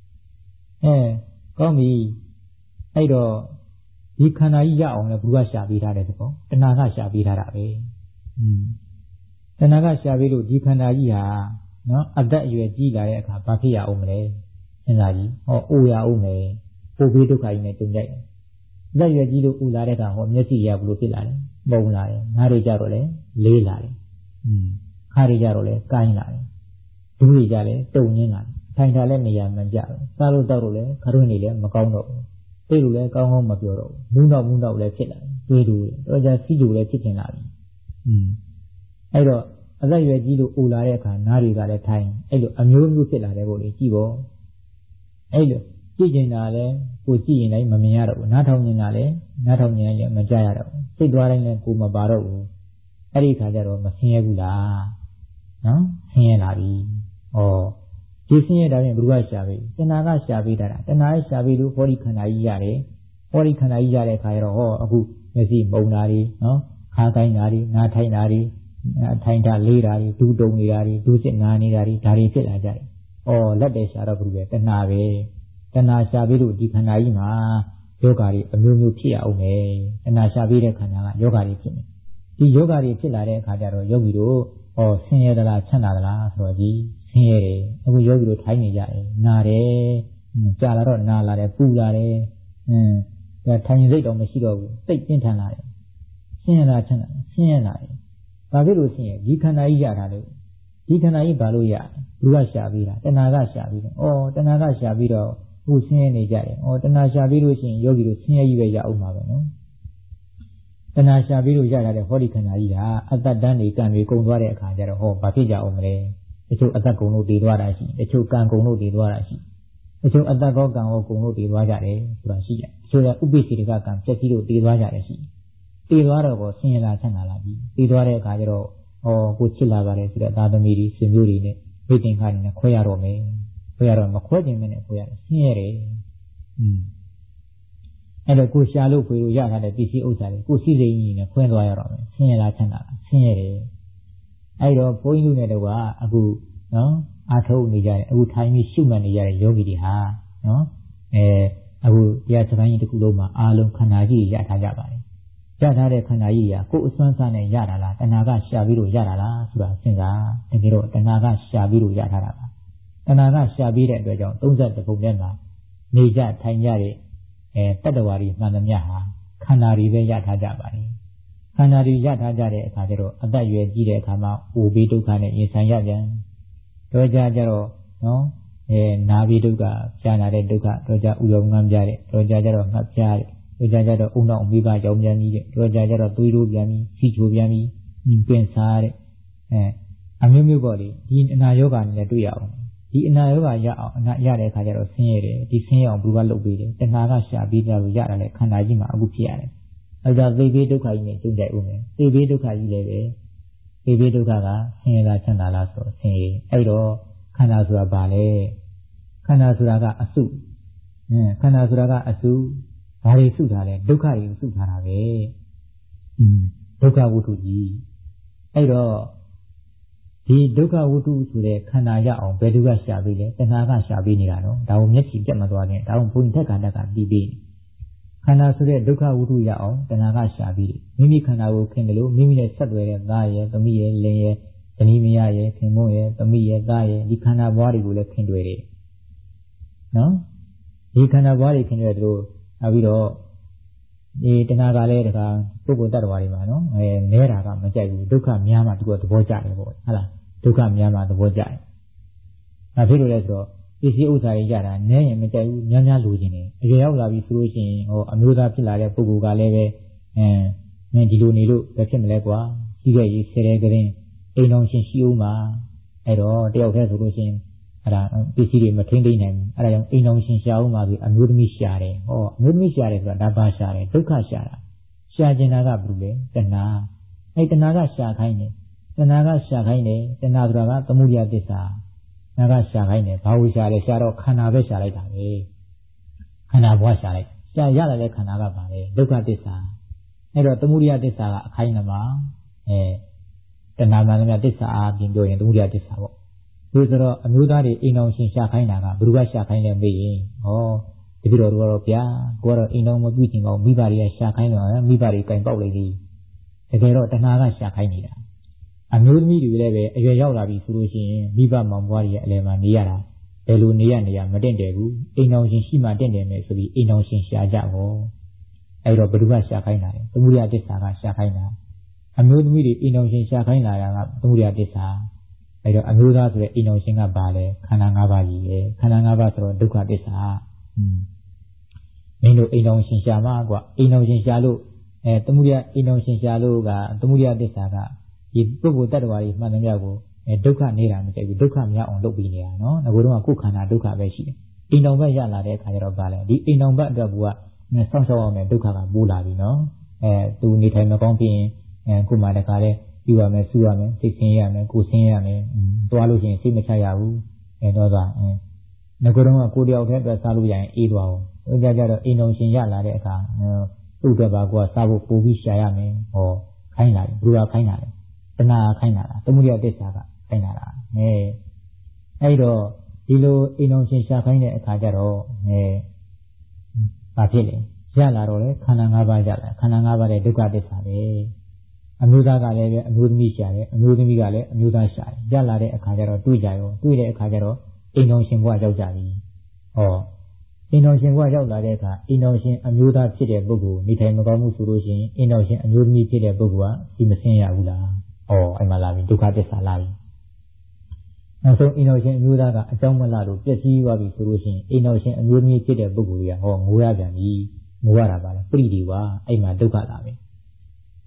ကောင်းပြီအဲ့တော့ဒီခန္ဓာကြီးရအောင်လည်းဘုရားရှာပေးထားတယ်ဆိုတော့တဏှာကရှာပေးထားတာပဲတဏှာကရှာပေးလို့ဒီခန္ဓာကြီးဟာနော်အသက်အရွယ်ကြီးလာတဲ့အခါဘာဖြစ်ရအောင်မလဲစဉ်းစားကြည့်အိုရအောင်မယ်ပို့ပြီးဒုက္ခကြီးနဲ့တုံ့လိုက်တယ်အသက်အရွယ်ကြီးလို့ဥလာတဲ့အခါမျက်စိရဘလို့ဖြစ်လာတယ်ပုံလာတယ်ငါးတွေကြတော့လေလေးလာတယ်ခါးတွေကြတော့လေကိုင်းလာတယ်ဒူးတွေကြလေတုံရင်းလာတယ်ထိုင်တာလည်းနေရာမှန်ကြတယ်စားလို့တောက်လို့လည်းခရွင်းနေလည်းမကောင်းတော့ဘူးသိလို့လည်းကောင်းကောင်းမပြောတော့ဘူးမူးတော့လည်းဖြစ်လာတယ်တွေးတူတော့ကြစီးတူလည်းဖြစ်တင်လာပြီအဲ့တော့အသက်ရွယ်ကြီးလို့အိုလာတဲ့အခါနားတွေကလည်းထိုင်အဲ့လိုအမျိုးမျိုးဖြစ်လာတယ်ပေါ့လေကြည့်ပေါ့အဲ့လိုကြည့်နေတာလည်းကိုကြည့်ရင်လည်းမမြင်ရတော့ဘူးနားထောင်နေတာလည်းနားထောင်နေရင်လည်းမကြားရတော့ဘူးစိတ်သွားတိုင်းလည်းကိုမပါတော့ဘူးအဲ့ဒီခါကျတော့မဆင်းရဲဘူးလားနော်ဆင်းရဲလာပြီဒီဆင်းရဲတာဖြင့်ဘုရားရှာပေးတဏှာကရှာပေးတာတဏှာရဲ့ရှာပေးလို့ဘောဓိခန္ဓာကြီးရတယ်ဘောဓိခန္ဓာကြီးရတဲ့အခါကျတော့အခုမျက်စိမုံတာတွေနော်ခါကိုင်းတာတွေနားထိုင်တာတွေထိုင်တာလေးတာတွေဒူးတုံနေတာတွေဒူးစစ်နာနေတာတွေဒါတွေဖြစ်လာကြတယ်လက်တယ်ရှာတော့ဘုရားတဏှာပဲတဏှာရှာပေးလို့ဒီခန္ဓာကြီးမှာယောဂါတွေအမျိုးမျိုးဖြစ်ရအောင်မယ်တဏှာရှာပေးတဲ့ခန္ဓာကယောဂါတွေဖြစ်နေဒီယောဂါတွေဖြစ်လာတဲ့အခါကျတော့ယောဂီတို့ဆင်းရဲသလားချမ်းသာသလားဆိုတော့ဒီဆင်းရဲတယ်အခုယောဂီတို့ထိုင်နေကြတယ်နာတယ်ကြာလာတော့နာလာတယ်ပူလာတယ်ထိုင်ရင်စိတ်တော့မရှိတော့ဘူးစိတ်ပြင်းထန်လာတယ်ဆင်းရဲလားချမ်းသာဆင်းရဲလာတယ်ဘာဖြစ်လို့ဆင်းရဲဒီခန္ဓာကြီးရတာလို့ဒီခန္ဓာကြီးဘာလို့ရဘုရားရှာပေးတာတဏှာကရှာပေးတယ်တဏှာကရှာပြီးတော့ခုဆင်းရဲနေကြတယ်တဏှာရှာပေးလို့ရှိရင်ယောဂီတို့ဆင်းရဲကြီးပဲရအောင်ပါပဲနော်တဏှာရှာပြီးလို့ရလာတဲ့ဟောဒီခန္ဓာကြီးဟာအတ္တတန်းတွေကံတွေကုန်သွားတဲ့အခါကျတော့ဟောဘာဖြစ်ကြအောင်မလဲတချို့အတ္တကုန်လို့တည်သွားတာရှိတချို့ကံကုန်လို့တည်သွားတာရှိတချို့အတ္တကောကံကောကုန်လို့တည်သွားကြတယ်ဆိုတာရှိကြတချို့ကဥပ္ပိစေတကကံပြည့်စည်လို့တည်သွားကြတယ်ရှိတည်သွားတော့ကိုဆင်းရဲလာဆန့်လာပြီတည်သွားတဲ့အခါကျတော့ဟောကိုချစ်လာပါတယ်ဆိုတဲ့သားသမီးတွေဆွေမျိုးတွေနဲ့ဝိသင်္ခါတွေနဲ့ခွဲရတော့မယ်ခွဲရတော့မခွဲခြင်းနဲ့ခွဲရတယ်ဆင်းရဲတယ်အဲ့တော့ကိုရှာလို့ခွေလို့ရထားတဲ့ပစ္စည်းဥစ္စာတွေကိုစီစိမ်ကြီးနဲ့ခွဲသွားရတော့မယ်ဆင်းရဲလားချမ်းသာလားဆင်းရဲတယ်အဲ့တော့ဘုန်းကြီးတို့နဲ့တော့ကအခုနော်အာထုတ်နေကြတယ်အခုထိုင်ပြီးရှုမှတ်နေကြတဲ့ယောဂီတွေဟာနော်အခုတရားစကားကြီးတစ်ခုလုံးမှာအားလုံးခန္ဓာကြီးရထားကြပါတယ်ရထားတဲ့ခန္ဓာကြီးကကိုယ်အစွမ်းစားနဲ့ရတာလားတဏှာကရှာပြီးလို့ရတာလားဆိုတာစဉ်းစားတကယ်တော့တဏှာကရှာပြီးလို့ရထားတာပါတဏှာကရှာပြီးတဲ့အတွက်ကြောင့်30ပုံထဲမှာနေကြထိုင်ကြတဲ့တတ္တဝါတွေမှန်သမျှဟာခန္ဓာတွေပဲရထားကြပါတယ်ခန္ဓာတွေရထားကြတဲ့အခါကျတော့အသက်ရွယ်ကြီးတဲ့အခါမှာအိုဘေးဒုက္ခနဲ့ရင်ဆိုင်ရပြန်တော့ကြတော့နော်နာပြီးဒုက္ခရှားလာတဲ့ဒုက္ခတော့ကြဥယုံငန်းပြတဲ့တော့ကြတော့ငှက်ပြတဲ့တော့ကြတော့အုံနောက်မိဘကြောင်ပြန်ကြီးတဲ့တော့ကြတော့သွေးတို့ပြန်ပြီးစီချိုပြန်ပြီးပင်စားတဲ့အမျိုးမျိုးပေါ့လေဒီအနာယောဂနဲ့တွေ့ရအောင်ဒီအနာယောဂရအောင်အနာရတဲ့အခါကျတော့ဆင်းရဲတယ်ဒီဆင်းရဲအောင်ဘုရားလုပ်ပေးတယ်တဏှာကရှာပြီးကြလို့ရတာလေခန္ဓာကြီးမှာအခုဖြစ်ရတယ်အဲဒါသိဘေးဒုက္ခကြီးနဲ့ကျုံကြိုက်ဦးမယ်သိဘေးဒုက္ခကြီးလည်းပဲသိဘေးဒုက္ခကဆင်းရဲလားချမ်းသာလားဆိုဆင်းရဲအဲ့တော့ခန္ဓာဆိုတာဘာလဲခန္ဓာဆိုတာကအစုခန္ဓာဆိုတာကအစုဘာတွေစုထားလဲဒုက္ခတွေကိုစုထားတာပဲဒုက္ခဝတ္ထုကြီးအဲ့တော့ဒီဒုက္ခဝတ္ထုဆိုတဲ့ခန္ဓာရအောင်ဘယ်သူကရှာပေးလဲတဏှာကရှာပေးနေတာနော်ဒါကိုမျက်စိပြတ်မသွားနဲ့ဒါကိုဘုန်းကြီးထက်ကပြီးပြီးခန္ဓာဆိုတဲ့ဒုက္ခဝတ္ထုရအောင်တဏှာကရှာပေးတယ်မိမိခန္ဓာကိုခင်တယ်လို့မိမိနဲ့ဆက်သွယ်တဲ့သားရဲ့သမီးရဲ့လင်ရဲ့ဇနီးမယားရဲ့ခင်မွန်းရဲ့သမီးရဲ့သားရဲ့ဒီခန္ဓာဘွားတွေကိုလည်းခင်တွေ့တယ်နော်ဒီခန္ဓာဘွားတွေခင်တွေ့တယ်လို့နောက်ပြီးတော့ဒီတဏှာကလည်းတခါပုဂ္ဂိုလ်တ attva တွေမှာနော်နဲတာကမကြိုက်ဘူးဒုက္ခများမှသူကသဘောကျတယ်ပေါ့ဟုတ်လားဒုက္ခများမှသဘောကျတယ်။ဒါဖြစ်လို့လဲဆိုတော့ပစ္စည်းဥစ္စာတွေကြတာနဲရင်မကြိုက်ဘူးများများလိုချင်တယ်။အရွယ်ရောက်လာပြီဆိုလို့ရှိရင်ဟောအမျိုးသားဖြစ်လာတဲ့ပုဂ္ဂိုလ်ကလည်းပဲမင်းဒီလိုနေလို့ပဲဖြစ်မလဲကွာ။ကြီးခဲ့ရေးဆယ်တဲ့ကရင်အိမ်တော်ရှင်ရှိဦးမှာအဲ့တော့တယောက်တည်းဆိုလို့ရှိရင်အဲ့ဒါပစ္စည်းတွေမထိမ့်သိမ့်နိုင်ဘူး။အဲ့ဒါကြောင့်အိမ်တော်ရှင်ရှာဦးမှာပြီးအမျိုးသမီးရှာတယ်။ဟောအမျိုးသမီးရှာတယ်ဆိုတာဒါပါရှာတယ်ဒုက္ခရှာတာရှာကျင်တာကဘယ်လိုလဲတဏှာအဲ့တဏှာကရှာခိုင်းတယ်တဏှာကရှာခိုင်းတယ်တဏှာဆိုတာကသမုဒယသစ္စာနာကရှာခိုင်းတယ်ဘာလို့ရှာလဲရှာတော့ခန္ဓာပဲရှာလိုက်တာပဲခန္ဓာဘဝရှာလိုက်ရှာရလာတဲ့ခန္ဓာကပါလေဒုက္ခသစ္စာအဲ့တော့သမုဒယသစ္စာကအခိုင်းနမှာတဏှာမှန်တဲ့သစ္စာအပြင်ပြောရင်သမုဒယသစ္စာပေါ့ဒီဆိုတော့အမျိုးသားတွေအိမ်တော်ရှင်ရှာခိုင်းတာကဘယ်သူကရှာခိုင်းလဲမေးရင်ဟောတပည့်တော်တို့ကတော့ဗျာကိုကတော့အိမ်တော်မပြုချင်တော့မိဘတွေကရှာခိုင်းတော့မိဘတွေကင်ပေါက်လိုက်ပြီတကယ်တော့တဏှာကရှာခိုင်းနေတာအမျိုးသမီးတွေလည်းပဲအရွယ်ရောက်လာပြီဆိုလို့ရှိရင်မိဘမောင်ဘွားတွေရဲ့အလယ်မှာနေရတာဘယ်လိုနေရမတင့်တယ်ဘူးအိမ်တော်ရှင်ရှိမှတင့်တယ်မယ်ဆိုပြီးအိမ်တော်ရှင်ရှာကြပေါ့အဲ့တော့ဘယ်သူကရှာခိုင်းတာလဲသမုဒယသစ္စာကရှာခိုင်းတာအမျိုးသမီးတွေအိမ်တော်ရှင်ရှာခိုင်းလာတာကသမုဒယသစ္စာအဲ့တော့အမျိုးသားဆိုတဲ့အိမ်တော်ရှင်ကဘာလဲခန္ဓာ၅ပါးကြီးပဲခန္ဓာ၅ပါးဆိုတော့ဒုက္ခသစ္စာမင်းတို့အိမ်တော်ရှင်ရှာမှာကွာအိမ်တော်ရှင်ရှာလို့သမုဒယအိမ်တော်ရှင်ရှာလို့ကသမုဒယသစ္စာကဒီပုဂ္ဂိုလ်တ attva တွေမှန်သမျှကိုဒုက္ခနေတာမကြိုက်ဘူးဒုက္ခများအောင်လုပ်ပြီးနေတာနော်ငါတို့ကကိုယ်ခန္ဓာဒုက္ခပဲရှိတယ်အိမ်တော်ဘက်ရလာတဲ့အခါကျတော့ဗာလဲဒီအိမ်တော်ဘက်အတွက်ကစောင့်ရှောက်အောင်ဒုက္ခကပိုးလာပြီနော်သူနေထိုင်မကောင်းဖြစ်ရင်ကိုယ်မှတခါလဲယူရမယ်ဆူရမယ်စိတ်ဆင်းရမယ်ကိုယ်ဆင်းရမယ်သွားလို့ရှိရင်စိတ်မချရဘူးတော့သာငါတို့ကကိုယ်တယောက်တည်းအတွက်စားလို့ရရင်အေးသွားအောင်ကြတော့အိမ်တော်ရှင်ရလာတဲ့အခါသူ့အတွက်ပါကိုယ်ကစားဖို့ပို့ပြီးရှာရမယ်ဟောခိုင်းလာတယ်ဘုရားခိုင်းလာတယ်တဏှာခိုင်းလာတာသမုဒယသစ္စာကခိုင်းလာတာအဲ့တော့ဒီလိုအိမ်တော်ရှင်ရှာခိုင်းတဲ့အခါကျတော့ဘာဖြစ်လဲရလာတော့လေခန္ဓာ၅ပါးရလာခန္ဓာ၅ပါးတဲ့ဒုက္ခသစ္စာပဲအမျိုးသားကလည်းပဲအမျိုးသမီးရှာတယ်အမျိုးသမီးကလည်းအမျိုးသားရှာတယ်ရလာတဲ့အခါကျတော့တွေ့ကြရောတွေ့တဲ့အခါကျတော့အိမ်တော်ရှင်ဘဝရောက်ကြပြီဟောအိမ်တော်ရှင်ဘဝရောက်လာတဲ့အခါအိမ်တော်ရှင်အမျိုးသားဖြစ်တဲ့ပုဂ္ဂိုလ်နေထိုင်မကောင်းမှုဆိုလို့ရှိရင်အိမ်တော်ရှင်အမျိုးသမီးဖြစ်တဲ့ပုဂ္ဂိုလ်ကဒီမစင်းရဘူးလားအဲ့မှာလာပြီဒုက္ခသစ္စာလာပြီနောက်ဆုံးအိမ်တော်ရှင်အမျိုးသားကအကြောင်းမလားလို့ပြည့်စည်သွားပြီဆိုလို့ရှိရင်အိမ်တော်ရှင်အမျိုးသမီးဖြစ်တဲ့ပုဂ္ဂိုလ်ကငိုရပြန်ပြီငိုရတာပါလေပရိဒီဝါအဲ့မှာဒုက္ခလာပဲ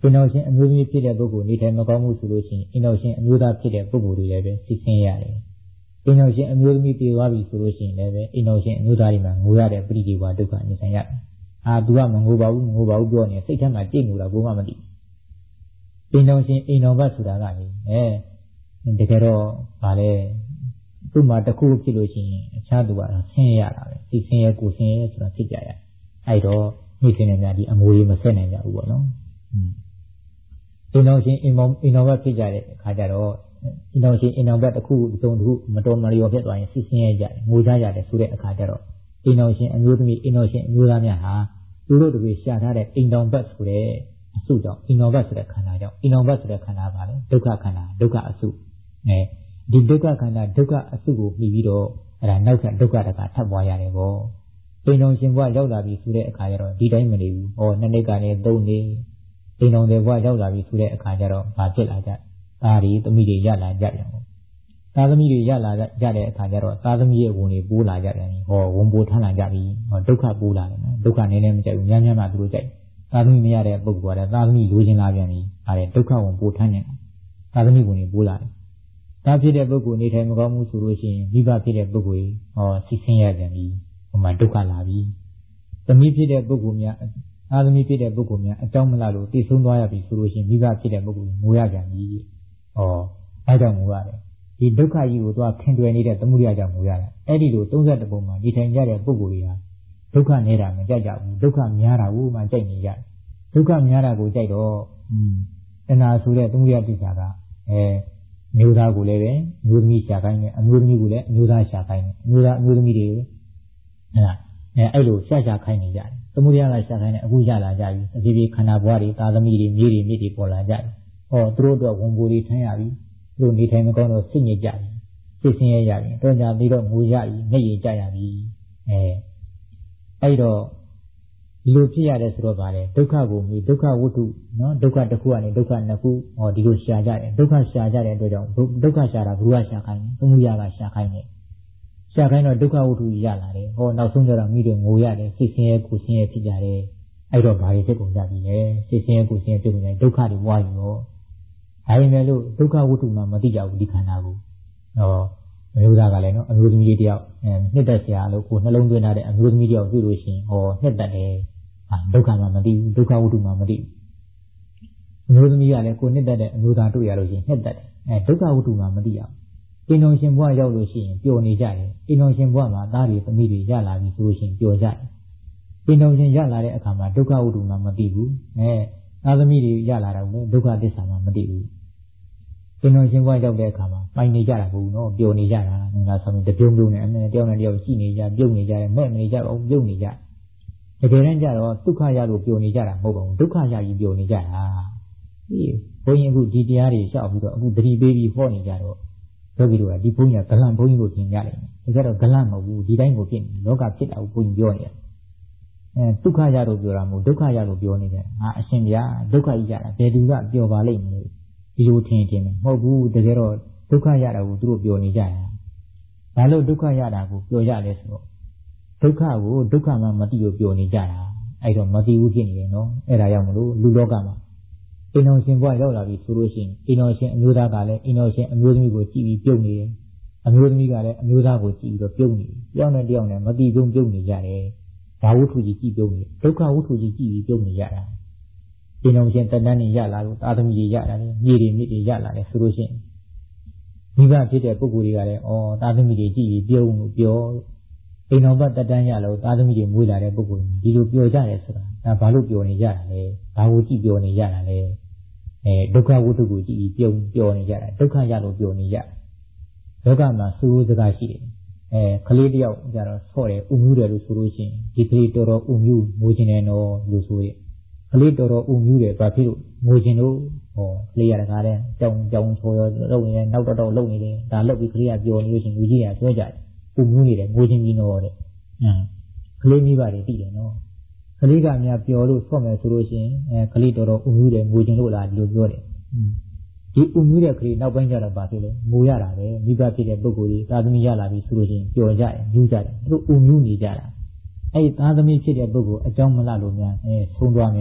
အိမ်တော်ရှင်အမျိုးသမီးဖြစ်တဲ့ပုဂ္ဂိုလ်နေထိုင်မကောင်းမှုဆိုလို့ရှိရင်အိမ်တော်ရှင်အမျိုးသားဖြစ်တဲ့ပုဂ္ဂိုလ်တွေလည်းပဲသိဆင်းရတယ်အိမ်တော်ရှင်အမျိုးသမီးပြေသွားပြီဆိုလို့ရှိရင်လည်းပဲအိမ်တော်ရှင်အမျိုးသားတွေမှာငိုရတဲ့ပရိဒီဝါဒုက္ခနေဆိုင်ရတယ်သူကမငိုပါဘူးပြောနေစိတ်ထဲမှာကြိတ်ငိုတာဘုံမှမသိအိမ်တော်ရှင်အိမ်တော်ဘတ်ဆိုတာကလေတကယ်တော့ဗာလဲသူ့မှာတစ်ခုဖြစ်လို့ရှိရင်အခြားသူကဆင်းရတာပဲသိဆင်းရဲကိုဆင်းရဲဆိုတာဖြစ်ကြရအဲ့တော့မိခင်တွေများဒီအမိုးကြီးမဆက်နိုင်ကြဘူးပေါ့နော်အိမ်တော်ရှင်အိမ်တော်ဘတ်ဖြစ်ကြတဲ့အခါကျတော့အိမ်တော်ရှင်အိမ်တော်ဘတ်တစ်ခုတုံတစ်ခုမတော်မလျော်ဖြစ်သွားရင်သိဆင်းရဲကြတယ်ငိုကြရတယ်ဆိုတဲ့အခါကျတော့အိမ်တော်ရှင်အမျိုးသမီးအိမ်တော်ရှင်အမျိုးသားများဟာသူတို့တွေရှာထားတဲ့အိမ်တော်ဘတ်ဆိုတဲ့အစုကြောင့်အိမ်တော်ဘတ်ဆိုတဲ့ခန္ဓာကြောင့်အိမ်တော်ဘတ်ဆိုတဲ့ခန္ဓာပါလေဒုက္ခခန္ဓာဒုက္ခအစုဒီဒုက္ခခန္ဓာဒုက္ခအစုကိုပြီးပြီးတော့အဲ့ဒါနောက်ထပ်ဒုက္ခတကထပ်ပွားရတယ်ပေါ့အိမ်တော်ရှင်ဘဝရောက်လာပြီဆိုတဲ့အခါကျတော့ဒီတိုင်းမနေဘူးနှစ်နှစ်ကနေ3နှစ်အိမ်တော်တွေဘဝရောက်လာပြီဆိုတဲ့အခါကျတော့ဘာဖြစ်လာကြသားတွေသမီးတွေရလာကြတယ်ပေါ့သားသမီးတွေရလာကြတဲ့အခါကျတော့သားသမီးရဲ့ဝင်တွေပိုးလာကြတယ်ဝင်ပိုးထမ်းလာကြပြီဒုက္ခပိုးလာတယ်နော်ဒုက္ခနည်းနည်းမကြိုက်ဘူးများများမှသူတို့ကြိုက်သားသမီးမရတဲ့ပုဂ္ဂိုလ်ကသားသမီးလိုချင်လာပြန်ပြီအဲ့ဒါဒုက္ခဝင်ပိုးထမ်းနေသားသမီးဝင်တွေပိုးလာတယ်သားဖြစ်တဲ့ပုဂ္ဂိုလ်နေထိုင်မကောင်းမှုဆိုလို့ရှိရင်မိဘဖြစ်တဲ့ပုဂ္ဂိုလ်ဆီဆင်းရပြန်ပြီဟိုမှာဒုက္ခလာပြီသမီးဖြစ်တဲ့ပုဂ္ဂိုလ်များသားသမီးဖြစ်တဲ့ပုဂ္ဂိုလ်များအကြောင်းမလားလို့သိဆုံးသွားရပြီဆိုလို့ရှိရင်မိဘဖြစ်တဲ့ပုဂ္ဂိုလ်ငိုရပြန်ပြီအဲ့ကြောင့်ငိုရတယ်ဒီဒုက္ခကြီးကိုသွားခင်တွယ်နေတဲ့သမုဒယကြောင့်ငိုရတယ်အဲ့ဒီလို31ပုံမှာနေထိုင်ကြတဲ့ပုဂ္ဂိုလ်တွေဟာဒုက္ခနေတာမကြိုက်ကြဘူးဒုက္ခများတာကိုမှကြိုက်နေကြဒုက္ခများတာကိုကြိုက်တော့တဏှာဆိုတဲ့သမုဒယတိစ္ဆာကမျိုးသားကိုလည်းပဲမျိုးသမီးရှာခိုင်းတယ်အမျိုးသမီးကိုလည်းအမျိုးသားရှာခိုင်းတယ်အမျိုးသားအမျိုးသမီးတွေအဲ့လိုရှာခိုင်းနေကြတယ်သမုဒယကရှာခိုင်းတယ်အခုရလာကြပြီအစီအပြေခန္ဓာဘဝတွေသာသမီတွေမြေတွေမြစ်တွေပေါ်လာကြတယ်သူတို့အတွက်ဝန်ပိုးတွေထမ်းရပြီသူတို့နေထိုင်မကောင်းတော့စိတ်ညစ်ကြပြီစိတ်ဆင်းရဲရပြီတော့ကြပြီးတော့ငိုရပြီမျက်ရည်ကျရပြီအဲ့တော့ဒီလိုဖြစ်ရတယ်ဆိုတော့ဗါလေဒုက္ခကိုမြည်ဒုက္ခဝတ္ထုနော်ဒုက္ခတစ်ခုကနေဒုက္ခနှစ်ခုဒီလိုရှာကြတယ်ဒုက္ခရှာကြတဲ့အတွက်ကြောင့်ဒုက္ခရှာတာဘုရားရှာခိုင်းတယ်သမုဒယကရှာခိုင်းတယ်ရှာခိုင်းတော့ဒုက္ခဝတ္ထုရလာတယ်နောက်ဆုံးကျတော့မိတွေငိုရတယ်စိတ်ဆင်းရဲကိုဆင်းရဲဖြစ်ကြတယ်အဲ့တော့ဘာတွေဖြစ်ကုန်ကြပြီလဲစိတ်ဆင်းရဲကိုဆင်းရဲဖြစ်ကုန်တယ်ဒုက္ခတွေပွားယူတော့ဒါပေမဲ့လို့ဒုက္ခဝတ္ထုမှမသိကြဘူးဒီခန္ဓာကိုမျိုးသားကလည်းနော်အမျိုးသမီးတယောက်နှစ်သက်စရာလို့ကိုနှလုံးသွင်းထားတဲ့အမျိုးသမီးတယောက်တွေ့လို့ရှိရင်နှစ်သက်တယ်ဒုက္ခမှမသိဘူးဒုက္ခဝတ္ထုမှမသိဘူးအမျိုးသမီးကလည်းကိုနှစ်သက်တဲ့အမျိုးသားတွေ့ရလို့ရှိရင်နှစ်သက်တယ်ဒုက္ခဝတ္ထုမှမသိရဘူးအိမ်တော်ရှင်ဘဝရောက်လို့ရှိရင်ပျော်နေကြတယ်အိမ်တော်ရှင်ဘဝမှာသားတွေသမီးတွေရလာပြီဆိုလို့ရှိရင်ပျော်ကြတယ်အိမ်တော်ရှင်ရလာတဲ့အခါမှာဒုက္ခဝတ္ထုမှမသိဘူးသားသမီးတွေရလာတာကိုဒုက္ခသစ္စာမှမသိဘူးအိမ်တော်ရှင်ဘဝရောက်တဲ့အခါမှာပိုင်နေကြတာဘူးနော်ပျော်နေကြတာငါဆောင်တပြုံးပြုံးနဲ့အမေတယောက်နဲ့တယောက်ရှိနေကြပြုံးနေကြတယ်မဲ့မနေကြဘူးပြုံးနေကြတကယ်တမ်းကျတော့ဒုက္ခရလို့ပျော်နေကြတာမဟုတ်ပါဘူးဒုက္ခရကြီးပျော်နေကြတာဘုန်းကြီးအခုဒီတရားတွေရှောက်ပြီးတော့အခုသတိပေးပြီးဟောနေကြတော့ယောဂီတို့ကဒီဘုန်းကြီးကဂလန်ဘုန်းကြီးကိုသင်ကြတယ်ဒါကြတော့ဂလန်မဟုတ်ဘူးဒီတိုင်းကိုဖြစ်နေလောကဖြစ်တာကိုဘုန်းကြီးပြောနေတယ်ဒုက္ခရလို့ပြောတာမဟုတ်ဒုက္ခရလို့ပြောနေတယ်အရှင်ဗျာဒုက္ခကြီးရတာဘယ်သူကပြောပါလိမ့်မလို့ဒီလိုထင်တယ်မဟုတ်ဘူးတကယ်တော့ဒုက္ခရတာကိုသူတို့ပြောနေကြတာဘာလို့ဒုက္ခရတာကိုပြောကြလဲဆိုတော့ဒုက္ခကိုဒုက္ခမှမသိလို့ပြောနေကြတာအဲ့တော့မသိဘူးဖြစ်နေတယ်နော်အဲ့ဒါကြောင့်မလို့လူလောကမှာအိမ်တော်ရှင်ဘဝရောက်လာပြီဆိုလို့ရှိရင်အိမ်တော်ရှင်အမျိုးသားကလည်းအိမ်တော်ရှင်အမျိုးသမီးကိုကြည့်ပြီးပြုံးနေတယ်အမျိုးသမီးကလည်းအမျိုးသားကိုကြည့်ပြီးတော့ပြုံးနေတယ်တယောက်နဲ့တယောက်နဲ့မသိဆုံးပြုံးနေကြတယ်ဘာဝတ္ထုကြီးကြည့်ပြုံးနေဒုက္ခဝတ္ထုကြီးကြည့်ပြီးပြုံးနေကြတာအိမ်တော်ရှင်တဏ္ဍာနေရလာလို့သာသမီတွေရလာတယ်မြေတွေမြစ်တွေရလာတယ်ဆိုလို့ရှိရင်မိဘဖြစ်တဲ့ပုဂ္ဂိုလ်တွေကလည်းသာသမီတွေကြည့်ပြီးပြုံးလို့ပြောအိမ်တော်ဘတ်တဏ္ဍာရလို့သာသမီတွေမွေးလာတဲ့ပုဂ္ဂိုလ်ဒီလိုပြောကြတယ်ဆိုတာဒါဘာလို့ပြောနေကြတာလဲဘာကိုကြည့်ပြောနေကြတာလဲဒုက္ခဝတ္ထုကိုကြည့်ပြီးပြောနေကြတာဒုက္ခရလို့ပြောနေကြလောကမှာစိုးစိုးစကားရှိတယ်ကလေးတယောက်ကြတော့ဆော့တယ်ဥမျိုးတယ်လို့ဆိုလို့ရှိရင်ဒီကလေးတော်တော်ဥမျိုးငိုချင်တယ်နော်လို့ဆိုရကလေးတော်တော်ဥမျိုးတယ်ဘာဖြစ်လို့ငိုချင်လို့ကလေးရတကားတဲ့ကြောင်ချော်လုံနေတယ်နောက်တော့လုံနေတယ်ဒါလောက်ပြီးကလေးကပြောနေလို့ရှိရင်လူကြီးကပြောကြတယ်ဥမျိုးနေတယ်ငိုချင်ပြီးနော်တဲ့ကလေးမိဘတွေသိတယ်နော်ကလေးကများပျော်လို့ဆော့မယ်ဆိုလို့ရှိရင်ကလေးတော်တော်ဥမျိုးတယ်ငိုချင်လို့လားဒီလိုပြောတယ်ဒီဥမျိုးတဲ့ကလေးနောက်ပိုင်းကျတော့ဘာဖြစ်လဲငိုရတာပဲမိဘဖြစ်တဲ့ပုဂ္ဂိုလ်ကြီးသာသမီရလာပြီဆိုလို့ရှိရင်ပျော်ကြတယ်ညူးကြတယ်သူတို့ဥမျိုးနေကြတာအဲ့ဒီသာသမီဖြစ်တဲ့ပုဂ္ဂိုလ်အကြောင်းမလားလို့များဆုံးသွားမယ်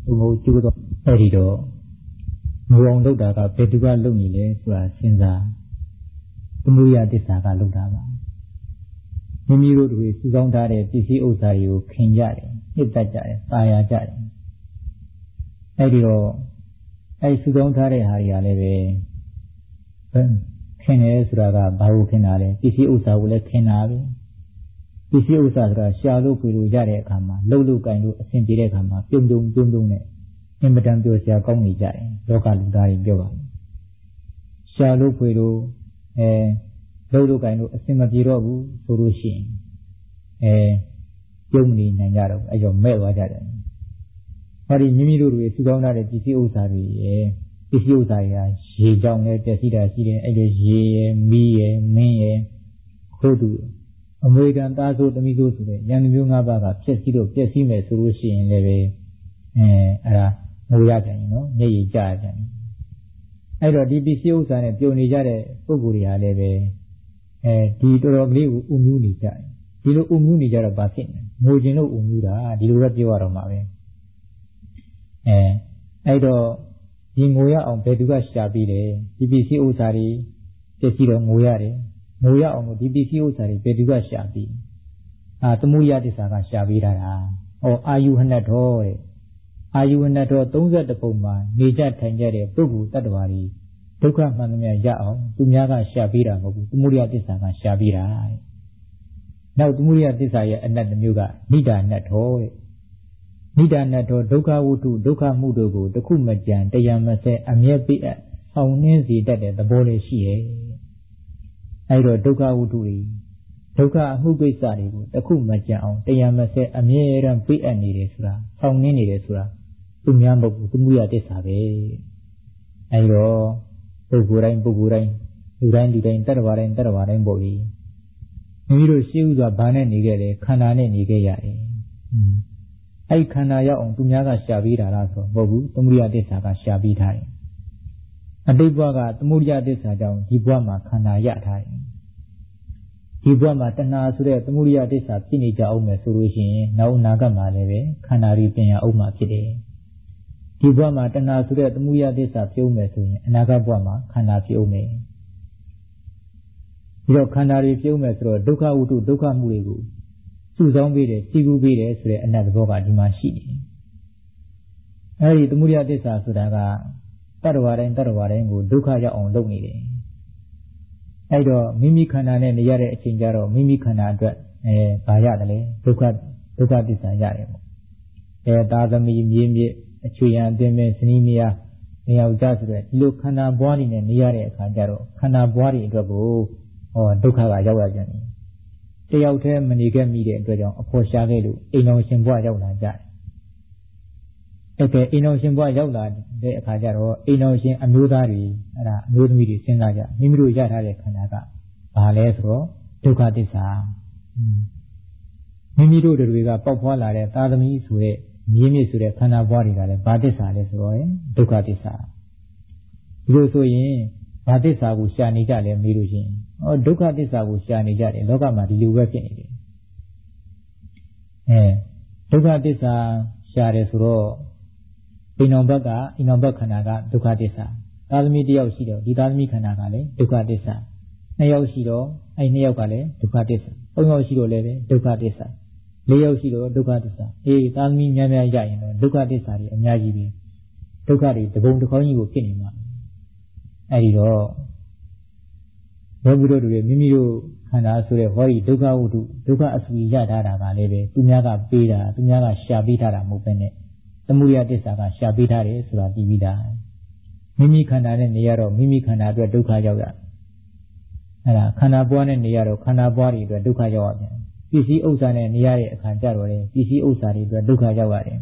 Umo Judo Edido Muang Ludaga Petuga Lumile Sura Sinza Umuya Disaka Ludama Mimiru Sugandare Pisi Usayu Kinjari Itajare Taya Jari Edido Ai Sugandare Haria Leve Kene Suraga Bahu Kinale Pisi Usawule Kinale Pisi Usara Shalu Puru Jare Kama Lulu Kandu Simpire Kama Pundum Ne Imbadan Piosia Kongi Jare Local Dari Joa Shalu Puru Lulu Kandu Simapiro Surushin Yumni Nanyaro Ayo Mewa Jare Hari Nimiru Sugana Pisi Usari Pisi Usaya She Jong Tesida Sire Ege Mie Me Kodu American Tazo the Mizo Yan Yungabaga, Chesido, Pesime, Surushi, Leve, Murajan, Nay Jajan. I wrote DBCOs and a Pionijare, Puguria Leve, Tidorogli Umunija, Dilo Umunija Basin, Mojino Umura, Dilurapio Mave. I do Ingoya on Peduga Shabile, DBC Usari, Chesido Muyare. Muya on DBC Usari, Peduga Shabi. Tumuya Disaka Shabira. Or are you Hanato? Are you Hanato? Don't get the Puma, Nija Tangere, Pugu, Tadwari, Tuka Manamia Yao, Tumiaga Shabira, Tumuya Disaka Shabira. Now Tumuya desire another Muga, Nida Nato. Nida Nato, Doka Wutu, Doka Mudogo, the Kumajan, the Yamase, Amia Pia, how Nancy that the Bole Shie. I wrote Doka Uduri. Doka Hubisari, the Kumajan, the Yamase, Amir and P. and Niresura, found in Niresura, Tumyambo, Tumuya Desabe. I wrote Bugurain, Duran, Taravaran, Boli. Miru Siu the Bana Nigere, Kanane Nigere. I Kanaya on Tumyaga Shabira Raso, Bobu, Tumuya Desaka Shabitai. Adibuaga, Tumuya Desajan, Dibuama Kanaya Tai. Dibuama Tana Sure, Tumuya Desa, Pinija Ome Surushi, now Nagama Leve, Kanari Pena Oma Kide. Dibuama Tana Sure, Tumuya Desa, Piume, Nagabuama, Kana Piume. Yo Kanari Piume, Doka Utu, Doka Murigu. Susan Vide, Sigu Vide, Sure, another Boga Dimashi. Ari Tumuya Desa Sudaga. Taravaran, Duka on Loni. I do Mimi Kana and Yare Chinjaro, Mimi Kana, Bayadale, Duka Disa Dazami, Yimi, Chuyan, Deme, Sinemia, Neo Jazre, Look Kana Boni and Yare Kanjaro, Kana Bori Gabo, or Duka Yawajani. They out him and you get media and a Poshagelu, Innocent Boy Yawaja. Okay, Innocent Boy Yawa, the Kajaro, Innocent Amudari, Mudmidi Singaja, Nimru Yara Kanaga, Alesro, Duka Disa. Mimiru the Riga Popola, Tadami Sue, Yimi Sure, Kanabari, Badisa, Lesroy, Duka Disa. You so in Badisa will shani jale Mirujin, or Duka Disa will shani jale, Logama, you working it. Duka Disa, Sharesro. Inombaga, Kanaga, Dukadesa. Dalmi Dioshido, Didalmi Kanagale, Dukadesa. Neoshido, I Neogale, Dukadesa. Onoshido Leve, Dukadesa. Leoshido, Dukadesa. Dalmi Yamia Jain, Dukadesari, and Yajibi. Dukadi, the bone to call you Kinima. Arido. Robudo, Mimiru, Kana Sure, Hori, Duka Udu, Duka Aswi Yadara, Leve, Tumiaga Bida, Tumiaga Shabitara Mupene. The Muria Desaka, Shabitare, Sura Divida. Mimi Kana and Niaro, Mimi Kana, Duka Yoga. Kanabuan and Niaro, Kanabari, Duka Yoga. PC Osan and Niare Kanjaro, PC Osari, Duka Yoga.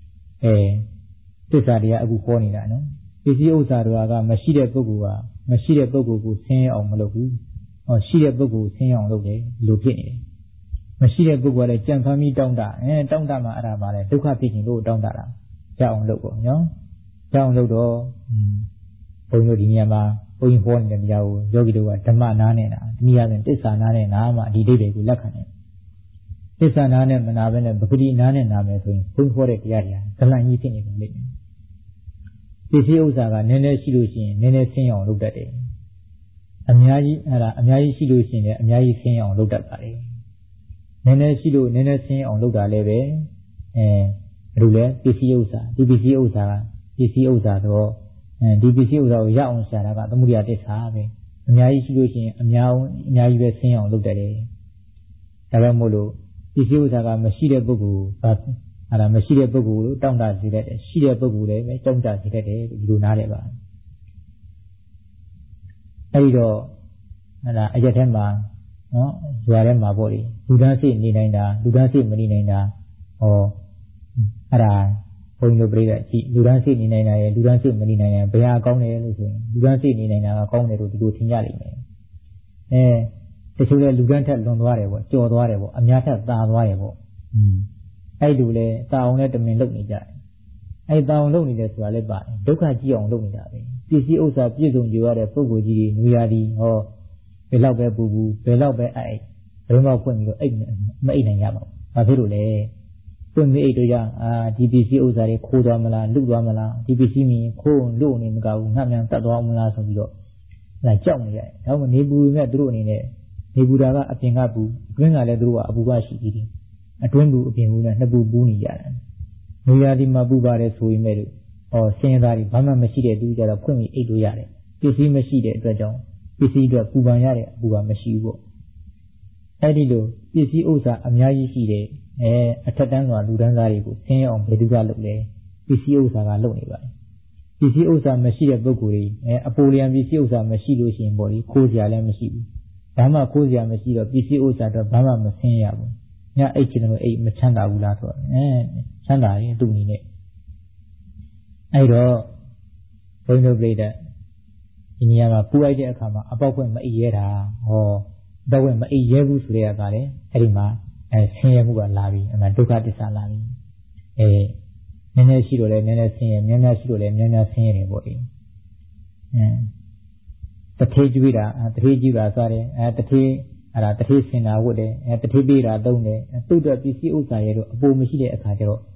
Tesaria Aguponina, PC Osaruaga, Mashida Bogu, Saint on Malogu, or Shida Bogu, Saint on Loge, Lupini. Mashida Bugwale, Jampami Donda, and Dondama Arabale, Duka picking low Dondara, down logo, no? Down logo, Oyodinyama, Oyin and Yao, Yogido, Tama Nanena, Nia and Tessa Nanena, Dide Lakane. သစ္စာနာနဲ့မနာပဲနဲ့ပဂတိနာနဲ့နာမယ်ဆိုရင်ဘုန်းခေါ်တဲ့တရားတွေကဂလန်ကြီးဖြစ်နေတယ်လေပစ္စည်းဥစ္စာကနည်းနည်းရှိလို့ရှိရင်နည်းနည်းဆင်းအောင်လုပ်တတ်တယ်အများကြီးအဲ့ဒါအများကြီးရှိလို့ရှိရင်လည်းအများကြီးဆင်းအောင်လုပ်တတ်ပါတယ်နည်းနည်းရှိလို့နည်းနည်းဆင်းအောင်လုပ်တာလည်းပဲဘယ်လိုလဲပစ္စည်းဥစ္စာဒီပစ္စည်းဥစ္စာကပစ္စည်းဥစ္စာတော့ဒီပစ္စည်းဥစ္စာကိုရအောင်ရှာတာကသမုဒိယသစ္စာပဲအများကြီးရှိလို့ရှိရင်အများကြီးပဲဆင်းအောင်လုပ်တတ်တယ်ဒါပဲမို့လို့ပစ္စည်းဥစ္စာကမရှိတဲ့ပုဂ္ဂိုလ်အဲ့ဒါမရှိတဲ့ပုဂ္ဂိုလ်လို့တောင့်တစေတတ်တယ်ရှိတဲ့ပုဂ္ဂိုလ်လည်းပဲတောင့်တစေတတ်တယ်ဒီလိုနားလည်ပါအဲဒီတော့အဲ့ဒါအရက်ထဲမှာနော်ဇွာထဲမှာပေါ့လေလူတန်းစိတ်နေနိုင်တာလူတန်းစိတ်မနေနိုင်တာဟောအဲ့ဒါဘုန်းကြီးတို့ပြိတ္တကြည့်လူတန်းစိတ်နေနိုင်တာရဲ့လူတန်းစိတ်မနေနိုင်တာဘယ်ဟာကောင်းတယ်လို့ဆိုရင်လူတန်းစိတ်နေနိုင်တာကကောင်းတယ်လို့ဒီလိုထင်ကြလိမ့်မယ်တချို့လည်းလူတန်းထက်လွန်သွားတယ်ပေါ့ကြော်သွားတယ်ပေါ့အများထက်သာသွားတယ်ပေါ့အဲ့လိုလေတာအောင်နဲ့တမင်လုပ်နေကြတယ်အဲ့တာအောင်လုပ်နေတယ်ဆိုတာလည်းပါတယ်ဒုက္ခကြည့်အောင်လုပ်နေတာပဲပစ္စည်းဥစ္စာပြည့်စုံကြရတဲ့ပုဂ္ဂိုလ်ကြီးတွေနွေရာဒီဟောဘယ်တော့ပဲပူဘယ်တော့ပဲအဲ့ဘယ်တော့ဖွင့်ပြီးတော့အိတ်မအိတ်နိုင်ကြပါဘူးဘာဖြစ်လို့လဲဖွင့်ပြီးအိတ်တို့ရဒီပစ္စည်းဥစ္စာတွေခိုးသွားမလားလုသွားမလားဒီပစ္စည်းမင်းခိုးလို့နေမကဘူးငှက်မြန်တတ်သွားမလားဆိုပြီးတော့အဲ့ဒါကြောက်နေရတယ်ဒါမှမနေပူနဲ့သူတို့အနေနဲ့နေပူတာကအပြင်ကပူအတွင်းကလည်းသူတို့ကအပူကရှိသေးတယ်အတွင်းပူအပြင်ပူနဲ့နှစ်ပူပူနေကြတယ်နွေရာဒီမှာပူပါတယ်ဆိုရင်လည်းဆင်းရဲသားတွေဘာမှမရှိတဲ့သူကြတော့ဖွင့်ပြီးအိတ်လို့ရတယ်ပစ္စည်းမရှိတဲ့အတွက်ကြောင့်ပစ္စည်းအတွက်ပူပန်ရတဲ့အပူကမရှိဘူးပေါ့အဲ့ဒီလိုပစ္စည်းဥစ္စာအများကြီးရှိတဲ့အထက်တန်းစွာလူတန်းသားတွေကိုဆင်းရဲအောင်ဘယ်သူကလုပ်လဲပစ္စည်းဥစ္စာကလုပ်နေပါတယ်ပစ္စည်းဥစ္စာမရှိတဲ့ပုဂ္ဂိုလ်တွေအပိုလျံပစ္စည်းဥစ္စာမရှိလို့ရှိရင်ပေါ့လေခိုးစရာလည်းမရှိဘူးဘာမှခိုးစရာမရှိတော့ပစ္စည်းဥစ္စာတော့ဘာမှမဆင်းရဘူးညအိတ်ချင်တယ်အိတ်မချမ်းသာဘူးလားဆိုတော့ချမ်းသာရင်သူ့အနေနဲ့အဲ့တော့ဘုန်းကြီးတို့ပြိတ္တဒီနေရာမှာပူလိုက်တဲ့အခါမှာအပေါက်ဖွင့်မအိပ်ရဲတာအပေါက်ဖွင့်မအိပ်ရဲဘူးဆိုတဲ့အခါလေအဲ့ဒီမှာဆင်းရဲမှုကလာပြီအဲ့မှာဒုက္ခသစ္စာလာပြီနည်းနည်းရှိတော့လေနည်းနည်းဆင်းရဲများများရှိတော့လေများများဆင်းရဲတယ်ပေါ့ဒီတထေးကျွေးတာတထေးကျွေးတာစားတယ်တထေးအဲ့ဒါတထေးစင်တာဝတ်တယ်တထေးပေးတာသုံးတယ်သူ့အတွက်ပစ္စည်းဥစ္စာရဲ့တော့အပိုမရှိတဲ့အခါကျတော့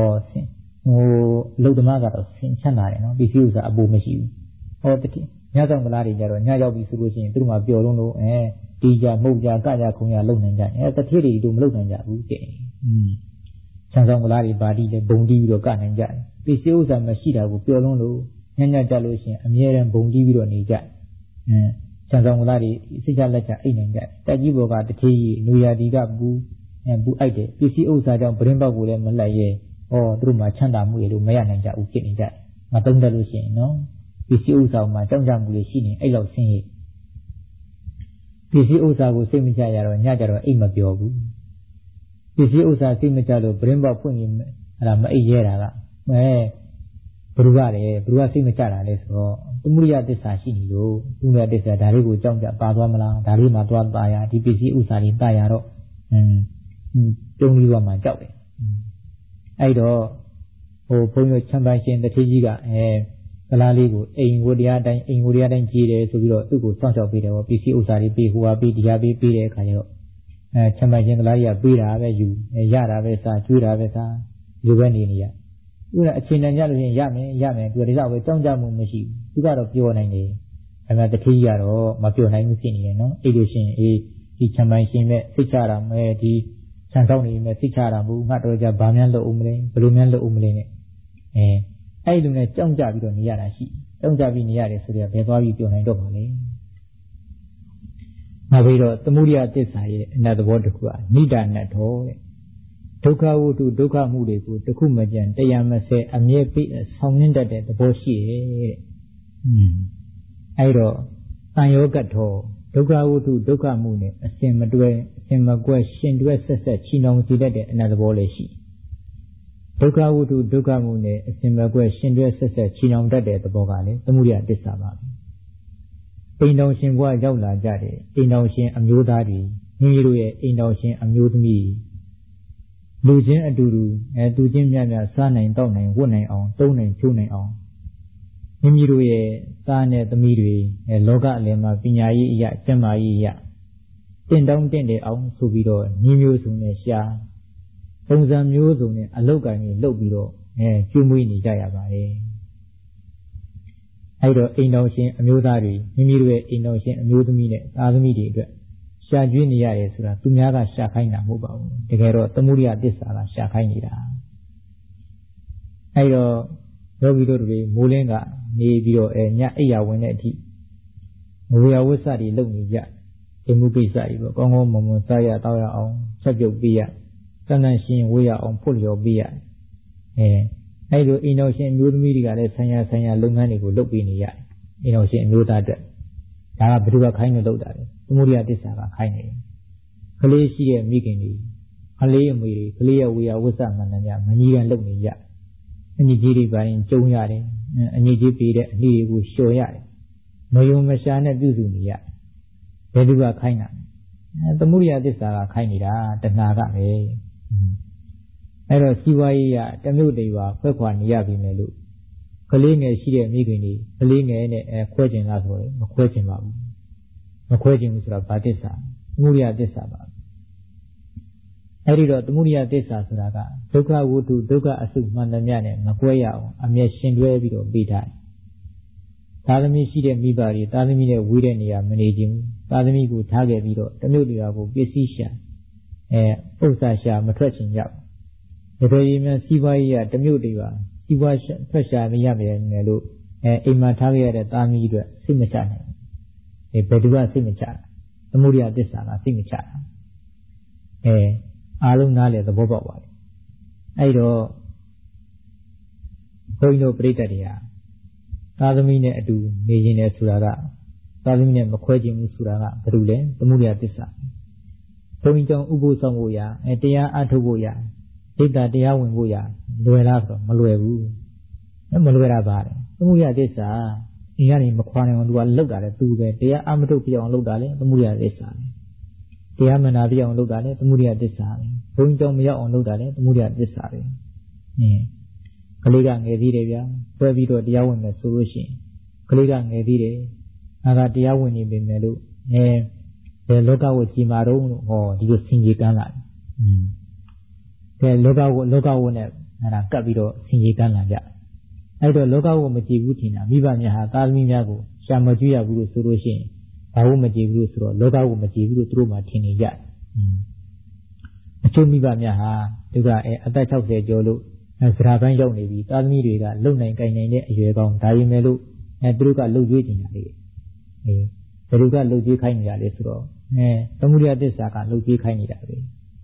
လုတ်သမားကတော့ဆင်ချမ်းသာတယ်နော်ပစ္စည်းဥစ္စာအပိုမရှိဘူးတထေးညဆောင်ကလားတွေကြတော့ညရောက်ပြီဆိုလို့ရှိရင်သူတို့မှပျော်လုံးလို့တီးကြမှုတ်ကြကကြခုံကြလုံနိုင်ကြတထေးတွေတို့မလုံနိုင်ကြဘူးတဲ့ညဆောင်ကလားတွေပါတီးလေဘုံတီးပြီးတော့ကနိုင်ကြတယ်ပစ္စည်းဥစ္စာမရှိတာကိုပျော်လုံးလို့ညညကြလို့ရှိရင်အမြဲတမ်းဘုံတီးပြီးတော့နေကြညဆောင်ကလားတွေစိတ်ချလက်ချအိတ်နိုင်ကြတက်ကြီးဘောကတထေးကြီးလူရာဒီကပူအိုက်တယ်ပစ္စည်းဥစ္စာကြောင့်ပရင်းပေါက်ကိုလည်းမလိုက်ရဲသူတို့မှချမ်းသာမှုတွေလို့မရနိုင်ကြဘူးဖြစ်နေကြမသုံးတတ်လို့ရှိရင်နော်ပစ္စည်းဥစ္စာမှာကြောက်ကြမှုတွေရှိနေအဲ့လောက်ဆင်းရဲပစ္စည်းဥစ္စာကိုစိတ်မကြရတော့ညကြတော့အိတ်မပြောဘူးပစ္စည်းဥစ္စာစိတ်မကြလို့ပရင်းပေါက်ဖွင့်ရင်အဲ့ဒါမအိတ်ရဲတာကဘယ်သူကစိတ်မကြတာလဲဆိုတော့သမုဒိယသစ္စာရှိနေလို့သမုဒိယသစ္စာဒါလေးကိုကြောက်ကြပါသွားမလားဒါလေးမှသွားตายရဒီပစ္စည်းဥစ္စာလေးตายရတော့တုံးပြီးတော့မှကြောက်တယ်အဲ့တော့ဘုန်းကြီးချမ်းပိုင်ရှင်တထေးကြီးကကလားလေးကိုအိမ်ဝတရားတိုင်းကြည်တယ်ဆိုပြီးတော့သူ့ကိုစောင့်ရှောက်ပေးတယ်ပေါ့ပစ္စည်းဥစ္စာတွေပေးဟိုဟာပေးဒီဟာပေးတဲ့အခါကျတော့ချမ်းပိုင်ရှင်ကလားကြီးကပေးတာပဲယူရတာပဲစားကျွေးတာပဲစားဒီလိုပဲနေရသူကအချိန်တန်ကြလို့ရင်ရမယ်သူကဒီလောက်ပဲကြောင်းကြမှုမရှိဘူးသူကတော့ပြောနိုင်တယ်အဲ့ဒါတထေးကြီးကတော့မပြောနိုင်ဘူးဖြစ်နေတယ်နော်အဲ့လိုရှင်ဒီချမ်းပိုင်ရှင်မဲ့စိတ်ချတာမဲ့ဒီဆန်ဆောင်နေမဲ့စိတ်ချတာဘူးငါတော်ကြဘာများလုပ်ဦးမလဲဘယ်လိုများလုပ်ဦးမလဲနဲ့အဲ့လိုနဲ့ကြောင်းကြပြီးတော့နေရတာရှိကြောင်းကြပြီးနေရတယ်ဆိုတော့ဘယ်သွားပြီးပြောနိုင်တော့ပါလဲနောက်ပြီးတော့သမုဒိယသစ္စာရဲ့အနတ်သဘောတစ်ခုကနိဒာနတ်တော်တဲ့ဒုက္ခဝတ္ထုဒုက္ခမှုတွေကိုတစ်ခုမကြံတရားမစဲအမြဲပြည့်ဆောင်နှင်းတတ်တဲ့သဘောရှိရဲ့တဲ့အဲ့တော့တန်ယောဂတ်တော်ဒုက္ခဝတ္ထုဒုက္ခမှုနဲ့အစင်မတွဲအစင်မကွဲရှင်တွဲဆက်ဆက်ချီနှောင်စေတတ်တဲ့အနတ်သဘောလည်းရှိဒုက္ခဝတ္ထုဒုက္ခမှုနဲ့အစင်မကွဲရှင်တွဲဆက်ဆက်ချီနှောင်တတ်တဲ့သဘောကလည်းသမုဒိယသစ္စာပါပဲအိမ်တော်ရှင်ဘဝရောက်လာကြတဲ့အိမ်တော်ရှင်အမျိုးသားတွေမိမိတို့ရဲ့အိမ်တော်ရှင်အမျိုးသမီးလူချင်းအတူတူသူချင်းမြတ်မြတ်စားနိုင်တောက်နိုင်ဝတ်နိုင်အောင်သုံးနိုင်ဖြိုးနိုင်အောင်မိမိတို့ရဲ့သားနဲ့သမီးတွေလောကအလယ်မှာပညာရေးအရာကျန်းမာရေးအရာတင်တောင်းတင့်တယ်အောင်ဆိုပြီးတော့ညီမျိုးစုံနဲ့ရှာပုံစံမျိုးစုံနဲ့အလုတ်ကံကြီးလှုပ်ပြီးတော့ကျွေးမွေးနေကြရပါတယ်အဲ့တော့အိမ်တော်ရှင်အမျိုးသားတွေမိမိတို့ရဲ့အိမ်တော်ရှင်အမျိုးသမီးနဲ့သားသမီးတွေအတွက်ရှာကျွေးနေရတယ်ဆိုတာသူများကရှာခိုင်းတာမဟုတ်ပါဘူးတကယ်တော့သမုဒိယသစ္စာကရှာခိုင်းနေတာအဲ့တော့ယောဂီတို့တွေမိုးလင်းကနေပြီးတော့ညအိယာဝင်တဲ့အထိဝေယဝိသတွေလုပ်နေကြအိမ်မှုကိစ္စတွေပေါ့ကောင်းကောင်းမွန်မွန်စားရတောက်ရအောင်ဆက်ပြုတ်ပေးရတန်တန်ရှင်ဝေးရအောင်ဖို့လျော်ပေးရအဲ့လိုအိမ်တော်ရှင်အမျိုးသမီးတွေကလည်းဆံရလုပ်ငန်းတွေကိုလုပ်ပေးနေရတယ်အိမ်တော်ရှင်အမျိုးသားအတွက်ဒါကဘယ်သူကခိုင်းလို့လုပ်တာလဲသမုဒိယသစ္စာကခိုင်းနေတယ်ကလေးရှိတဲ့မိခင်တွေကလေးအမေတွေကလေးရဲ့ဝေယဝိသမှန်တယ်ညမကြီးကန်လုပ်နေကြအညီကြီးတွေပိုင်းကျုံရတယ်အညီကြီးပေးတဲ့အလှတွေကိုလျှော်ရတယ်မယုံမရှာနဲ့ပြုစုနေရဘယ်သူကခိုင်းတာသမုဒိယသစ္စာကခိုင်းနေတာတဏှာကပဲအဲ့တော့စီဝါရေးရတမျိုးတွေပါခွဲခွာနေရပြီမယ်လို့ကလေးငယ်ရှိတဲ့မိခင်တွေကလေးငယ်နဲ့ခွဲကျင်လားဆိုရင်မခွဲကျင်ပါဘူးမခွဲကျင်ဘူးဆိုတော့ဘာသစ္စာသမုဒိယသစ္စာပါအဲ့ဒီတော့သမုဒိယသစ္စာဆိုတာကဒုက္ခဝတ္ထုဒုက္ခအစုမှန်သမျှနဲ့မကွဲရအောင်အမျက်ရှင်တွဲပြီးတော့ပြီးထားတယ်သားသမီးရှိတဲ့မိဘတွေသားသမီးနဲ့ဝေးတဲ့နေရာမနေခြင်းဘူးသားသမီးကိုထားခဲ့ပြီးတော့တမျိုးတရားကိုပစ္စည်းရှာဥစ္စာရှာမထွက်ချင်ကြဘူးဒါပေမဲ့စီးပွားရေးကတမျိုးတရားစီးပွားထွက်ရှာနေရမယ်လို့အိမ်မှာထားခဲ့ရတဲ့သားသမီးအတွက်စိတ်မချနိုင်ဘူးဘယ်သူကစိတ်မချတာသမုဒိယသစ္စာကစိတ်မချတာအားလုံးနားလည်သဘောပေါက်ပါလေအဲ့တော့ဘုန်းကြီးတို့ပြိတ္တတွေဟာသားသမီးနဲ့အတူနေရင်လည်းဆိုတာကသားသမီးနဲ့မခွဲခြင်းဘူးဆိုတာကဘယ်လိုလဲသမုဒိယသစ္စာဘုန်းကြီးကြောင့်ဥပုသ်ဆောင်ဖို့ရတရားအထုတ်ဖို့ရဒိဋ္ဌတရားဝင်ဖို့ရလွယ်လားဆိုတော့မလွယ်ဘူးမလွယ်တာပါလေသမုဒိယသစ္စာဒီကနေမခွာနိုင်အောင်သူကလှုပ်တာလေသူပဲတရားအမထုတ်ပြအောင်လှုပ်တာလေသမုဒိယသစ္စာတရားမနာပြအောင်လုပ်တာလေသမုဒိယသစ္စာပဲဘုန်းကြီးကြောင့်မရောက်အောင်လုပ်တာလေသမုဒိယသစ္စာပဲကလေးကငယ်သေးတယ်ဗျာပွဲပြီးတော့တရားဝင်မယ်ဆိုလို့ရှိရင်ကလေးကငယ်သေးတယ်ငါကတရားဝင်နေပြီမယ်လို့ဘယ်လောကကိုကြည်မာတော့လို့ဟောဒီလိုဆင်ကြီးကမ်းလာတယ်လောကကိုနဲ့အဲ့ဒါကပ်ပြီးတော့ဆင်ကြီးကမ်းလာကြအဲ့တော့လောကကိုမကြည်ဘူးထင်တာမိဘများဟာသားသမီးများကိုရှာမကြည့်ရဘူးလို့ဆိုလို့ရှိရင်ဘာလို့မကြည့်ဘူးလို့ဆိုတော့လောကကိုမကြည့်ဘူးလို့သူတို့မှထင်နေကြအချို့မိဘများဟာသူကအသက်60ကျော်လို့စရာပိုင်းရောက်နေပြီသားသမီးတွေကလုံနိုင်ကြိုင်နိုင်တဲ့အရွယ်ကောင်းဒါပေမဲ့လို့သူတို့ကလှုပ်ကြွေးနေတာလေဘယ်သူကလှုပ်ကြွေးခိုင်းနေတာလဲဆိုတော့သမုဒိယသစ္စာကလှုပ်ကြွေးခိုင်းနေတာပဲ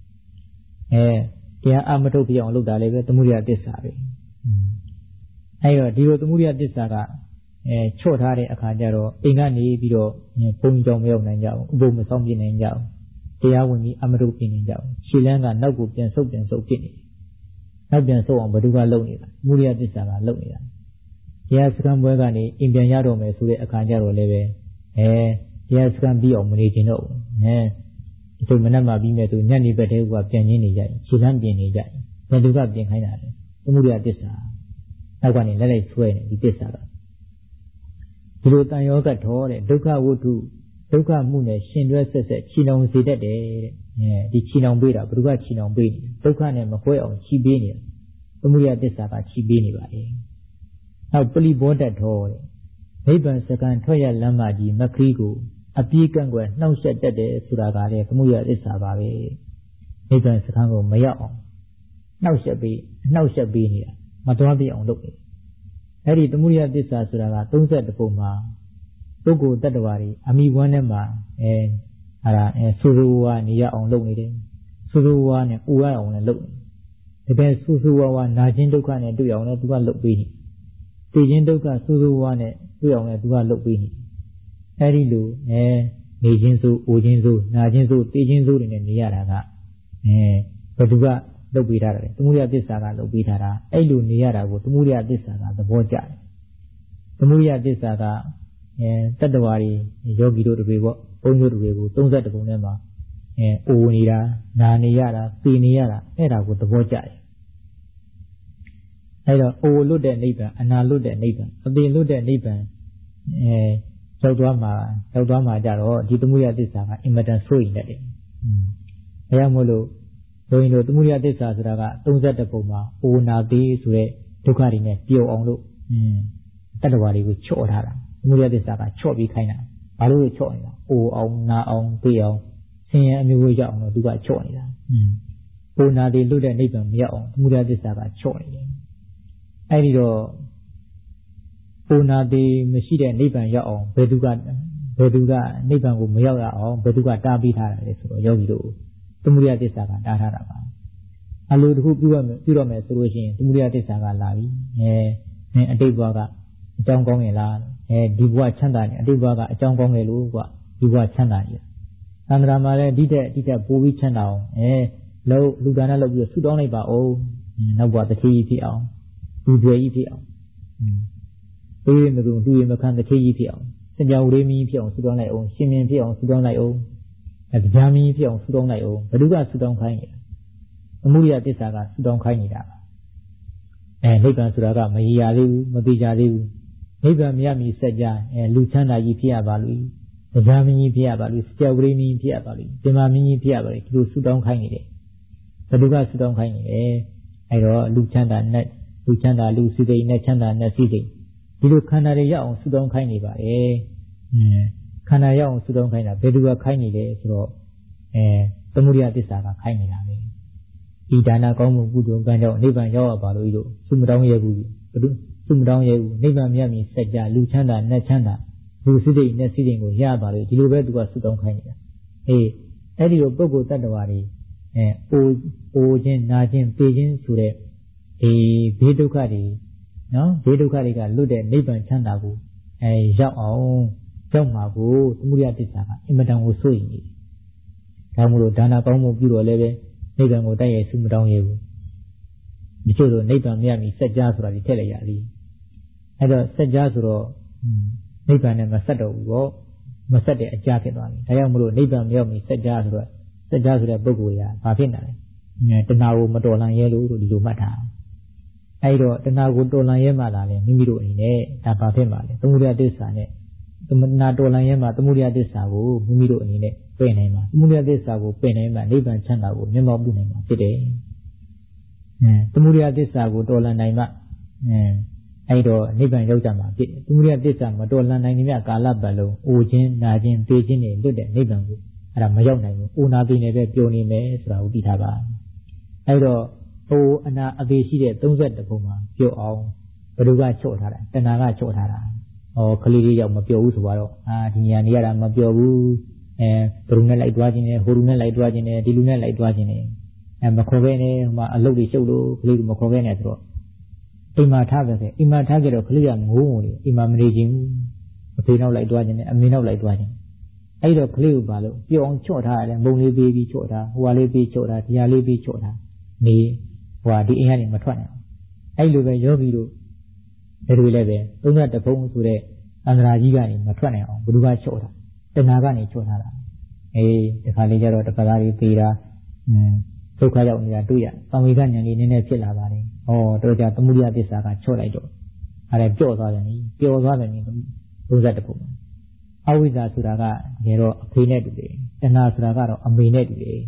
တရားအမထုတ်ပြအောင်လုပ်တာလည်းပဲသမုဒိယသစ္စာပဲအဲ့တော့ဒီလိုသမုဒိယသစ္စာကချော့ထားတဲ့အခါကျတော့အိမ်ကနေပြီးတော့ဘုံကြောင်မရောက်နိုင်ကြဘူးဥပုပ်မဆောင်ပြနိုင်ကြဘူးတရားဝင်ပြီးအမထုတ်ပြနိုင်ကြဘူးခြေလမ်းကနောက်ကိုပြန်ဆုပ်ဖြစ်နေနောက်ပြန်ဆုပ်အောင်ဘယ်သူကလုပ်နေတာသမုဒိယသစ္စာကလုပ်နေတာတရားစခန်းပွဲကနေအိမ်ပြန်ရတော့မယ်ဆိုတဲ့အခါကျတော့လည်းပဲတရားစခန်းပြီးအောင်မနေချင်တော့ဘူးဒီလိုမနက်မှပြီးမဲ့ဆိုညနေဘက်တည်းကပြန်ရင်းနေကြတယ်ခြေလမ်းပြင်နေကြတယ်ဘယ်သူကပြင်ခိုင်းတာလဲသမုဒိယသစ္စာနောက်ကနေလက်လိုက်ဆွဲနေဒီသစ္စာကဒီလိုတန်ရောကထောတဲ့ဒုက္ခဝတ္ထုဒုက္ခမှုနဲ့ရှင်တွဲဆက်ချီနှောင်စေတတ်တယ်တဲ့ဒီချီနှောင်ပေးတာဘယ်သူကချီနှောင်ပေးနေဒုက္ခနဲ့မကွဲအောင်ချီပေးနေတာသမုဒိယသစ္စာကချီပေးနေပါလေနောက်ပလိဘောဓထောတဲ့နိဗ္ဗာန်စကံထွက်ရလမ်းမကြီးမခရီးကိုအပြေးကန့်ကွယ်နှောင့်ယှက်တတ်တယ်ဆိုတာကလည်းသမုဒိယသစ္စာပါပဲနိဗ္ဗာန်စကံကိုမရောက်အောင်နှောင့်ယှက်ပေးနေတာမသွားပြအောင်လုပ်နေအဲ့ဒီသမုဒိယသစ္စာဆိုတာက32ပုံမှာပုဂ္ဂိုလ်တ attva တွေအမိဝမ်းထဲမှာဆူဆူဝါနေရအောင်လုပ်နေတယ်ဆူဆူဝါနဲ့ဥရအောင်လည်းလုပ်နေတယ်တကယ်ဆူဆူဝါနာခြင်းဒုက္ခနဲ့တွေ့အောင်လည်းသူကလုပ်ပေးနေသိခြင်းဒုက္ခဆူဆူဝါနဲ့တွေ့အောင်လည်းသူကလုပ်ပေးနေအဲ့ဒီလိုနေခြင်းဆိုအိုခြင်းဆိုနာခြင်းဆိုသိခြင်းဆိုတွေနဲ့နေရတာကဘယ်သူကလုပ်ပေးထားတယ်သမုဒိယသစ္စာကလုပ်ပေးထားတာအဲ့လိုနေရတာကိုသမုဒိယသစ္စာကသဘောကျတယ်သမုဒိယသစ္စာကတတ္တဝါတွေယောဂီတို့တွေပေါ့ဘုန်းကြီးတို့တွေကို32ပုံထဲမှာအိုနေတာနာနေရတာသိနေရတာအဲ့ဒါကိုသဘောကျတယ်အဲ့တော့အိုလွတ်တဲ့နိဗ္ဗာန်အနာလွတ်တဲ့နိဗ္ဗာန်အပေလွတ်တဲ့နိဗ္ဗာန်ရောက်သွားမှာကြတော့ဒီသမုဒယသစ္စာကအင်မတန်ဆိုးရင်တတ်တယ်။ဒါကြောင့်မို့လို့ဘုန်းကြီးတို့သမုဒယသစ္စာဆိုတာက31ပုံမှာအိုနာသေးဆိုတဲ့ဒုက္ခတွေနဲ့ပျော်အောင်လို့တတ္တဝါတွေကိုချော့ထားတာသမုဒယသစ္စာကချော့ပြီးခိုင်းတာဘာလို့ချော့နေတာအိုအောင်နာအောင်သိအောင်ဆင်းရဲအမျိုးမျိုးရောက်အောင်လို့သူကချော့နေတာအိုနာသေးလွတ်တဲ့နိဗ္ဗာန်မရောက်အောင်သမုဒယသစ္စာကချော့နေတယ်အဲ့ဒီတော့အိုနာသေးမရှိတဲ့နိဗ္ဗာန်ရောက်အောင်ဘယ်သူကနိဗ္ဗာန်ကိုမရောက်ရအောင်ဘယ်သူကတားပေးထားတာလဲဆိုတော့ယောဂီတို့သမုဒယသစ္စာကတားထားတာပါအလိုတစ်ခုပြုတော့မယ်ဆိုလို့ရှိရင်သမုဒယသစ္စာကလာပြီအတိတ်ဘဝကအကြောင်းကောင်းရဲ့လားဒီဘဝချမ်းသာနေအတိတ်ဘဝကအကြောင်းကောင်းရဲ့လို့ကွာဒီဘဝချမ်းသာနေသံဃာမှာလည်းဒီတက်ပိုးပြီးချမ်းသာအောင်လူဒါနလုပ်ပြီးဆုတောင်းလိုက်ပါဦးနောက်ဘဝတစ်ခေကြီးဖြစ်အောင်လူတွေကြီးဖြစ်အောင်တွေးမကုန်တူရမခံတစ်ခေကြီးဖြစ်အောင်စံကြောဝရေမီဖြစ်အောင်ဆုတောင်းလိုက်အောင်ရှင်မင်းဖြစ်အောင်ဆုတောင်းလိုက်အောင်ကြာမီဖြစ်အောင်ဆုတောင်းလိုက်အောင်ဘယ်သူကဆုတောင်းခိုင်းနေတာသမုဒယသစ္စာကဆုတောင်းခိုင်းနေတာနိဗ္ဗာန်ဆိုတာကမရရသေးဘူးမသိကြသေးဘူးနိဗ္ဗာန်မရမီစัจ जा လူချမ်းသာကြီးဖြစ်ရပါလို့ကြာမင်းကြီးဖြစ်ရပါလို့စကြောဝရေမီဖြစ်ရပါလို့ပြမမင်းကြီးဖြစ်ရပါလို့ဒီလိုဆုတောင်းခိုင်းနေတယ်ဘယ်သူကဆုတောင်းခိုင်းနေလဲအဲ့တော့လူချမ်းသာနဲ့လူစိတ်နဲ့ချမ်းသာနဲ့စိတ်ဒီလိုခန္ဓာတွေရအောင်ဆုတောင်းခိုင်းနေပါတယ်ခန္ဓာရအောင်ဆုတောင်းခိုင်းတာဘယ်သူကခိုင်းနေလဲဆိုတော့သမုဒယသစ္စာကခိုင်းနေတာပဲဒီဒါနကောင်းမှုကုသိုလ်ကံကြောင့်နိဗ္ဗာန်ရောက်ရပါလို့ဆုမတောင်းရဘူးဘယ်သူဆုမတောင်းရဘူးနိဗ္ဗာန်မြတ်မီစัจ जा လူချမ်းသာနတ်ချမ်းသာလူစိတ်နဲ့စိတ်ကိုရပါလို့ဒီလိုပဲသူကဆုတောင်းခိုင်းနေတာအဲ့ဒီလိုပုဂ္ဂိုလ်တ attva တွေအိုခြင်းနာခြင်းပေခြင်းဆိုတဲ့ဘေးဒုက္ခတွေနော်ဘေးဒုက္ခတွေကလွတ်တဲ့နိဗ္ဗာန်ချမ်းသာကိုရောက်အောင်ရောက်မှာကိုသမုဒယသစ္စာကအင်မတန်ကိုစိုးရိမ်နေတယ်။ဒါမှမဟုတ်ဒါနကောင်းမှုပြုတော့လည်းပဲနိဗ္ဗာန်ကိုတိုက်ရိုက်ဆုမတောင်းရဘူး။ဒီလိုဆိုနိဗ္ဗာန်မြတ်မီစัจ जा ဆိုတာဒီထည့်လိုက်ရပြီ။အဲ့တော့စัจ जा ဆိုတော့နိဗ္ဗာန်နဲ့မဆက်တော့ဘူးပေါ့မဆက်တဲ့အကြာဖြစ်သွားပြီ။ဒါကြောင့်မလို့နိဗ္ဗာန်မြောက်မီစัจ जा ဆိုတော့စัจ जा ဆိုတဲ့ပုဂ္ဂိုလ်ကဘာဖြစ်နေလဲ။တဏှာကိုမတော်လှန်ရဲလို့ဒီလိုမှတ်ထား။အဲ့တော့တဏှာကိုတော်လှန်ရဲမှလာတယ်မိမိတို့အနေနဲ့ဒါဘာဖြစ်မှာလဲသမုဒယသစ္စာနဲ့သမဏတော်လှန်ရဲမှသမုဒယသစ္စာကိုမိမိတို့အနေနဲ့ပယ်နိုင်မှာသမုဒယသစ္စာကိုပယ်နိုင်မှနိဗ္ဗာန်ချမ်းသာကိုမျက်မှောက်ပြုနိုင်မှာဖြစ်တယ်သမုဒယသစ္စာကိုတော်လှန်နိုင်မှအဲ့တော့နိဗ္ဗာန်ရောက်ကြမှာဖြစ်တယ်သမုဒယသစ္စာမတော်လှန်နိုင်တဲ့ကာလပတ်လုံးအိုခြင်းနာခြင်းပေခြင်းတွေလွတ်တဲ့နိဗ္ဗာန်ကိုအဲ့ဒါမရောက်နိုင်ဘူးအိုနာပေနေပဲပျော်နေမယ်ဆိုတာကိုသိထားပါအဲ့တော့အိုအနာအပေရှိတဲ့31ပုံမှာပြောအောင်ဘယ်သူကချော့ထားတာတဏှာကချော့ထားတာကလေးလေးရောက်မပြောဘူးဆိုတော့ဒီညာနေရတာမပြောဘူးဘယ်သူနဲ့လိုက်သွားခြင်းလဲဟိုလူနဲ့လိုက်သွားခြင်းလဲဒီလူနဲ့လိုက်သွားခြင်းလဲမခေါ်ခဲ့နဲ့ဟိုမှာအလုပ်တွေရှုပ်လို့ကလေးကမခေါ်ခဲ့နဲ့ဆိုတော့အိမ်မှာထားခဲ့တယ်အိမ်မှာထားခဲ့တော့ကလေးကငိုးငိုတယ်အိမ်မှာမနေခြင်းဘူးအဖေနောက်လိုက်သွားခြင်းနဲ့အမေနောက်လိုက်သွားခြင်းအဲ့တော့ကလေးကိုဘာလို့ပြောအောင်ချော့ထားရတယ်မုံလေးပေးပြီးချော့ထားဟိုဟာလေးပေးချော့ထားဒီဟာလေးပေးချော့ထားနေဟိုဟာဒီအိမ်ကနေမထွက်နိုင်အောင်အဲ့လိုပဲယောဂီတို့ဒါတွေလည်းပဲ31ဘုံဆိုတဲ့အန္တရာကြီးကနေမထွက်နိုင်အောင်ဘုရားချော့တာတဏှာကနေချော့ထားတာတခါလေးကျတော့တခါသားလေးပေးတာဒုက္ခရောက်နေတာတွေ့ရသံဝေကဉာဏ်လေးနည်းနည်းဖြစ်လာပါတယ်တို့ကြသမုဒယသစ္စာကချော့လိုက်တော့အဲ့ဒါပျော့သွားတယ်နိပျော့သွားတယ်နိ31ဘုံအဝိဇ္ဇာဆိုတာကတကယ်တော့အဖေနဲ့တူတယ်တဏှာဆိုတာကတော့အမေနဲ့တူတယ်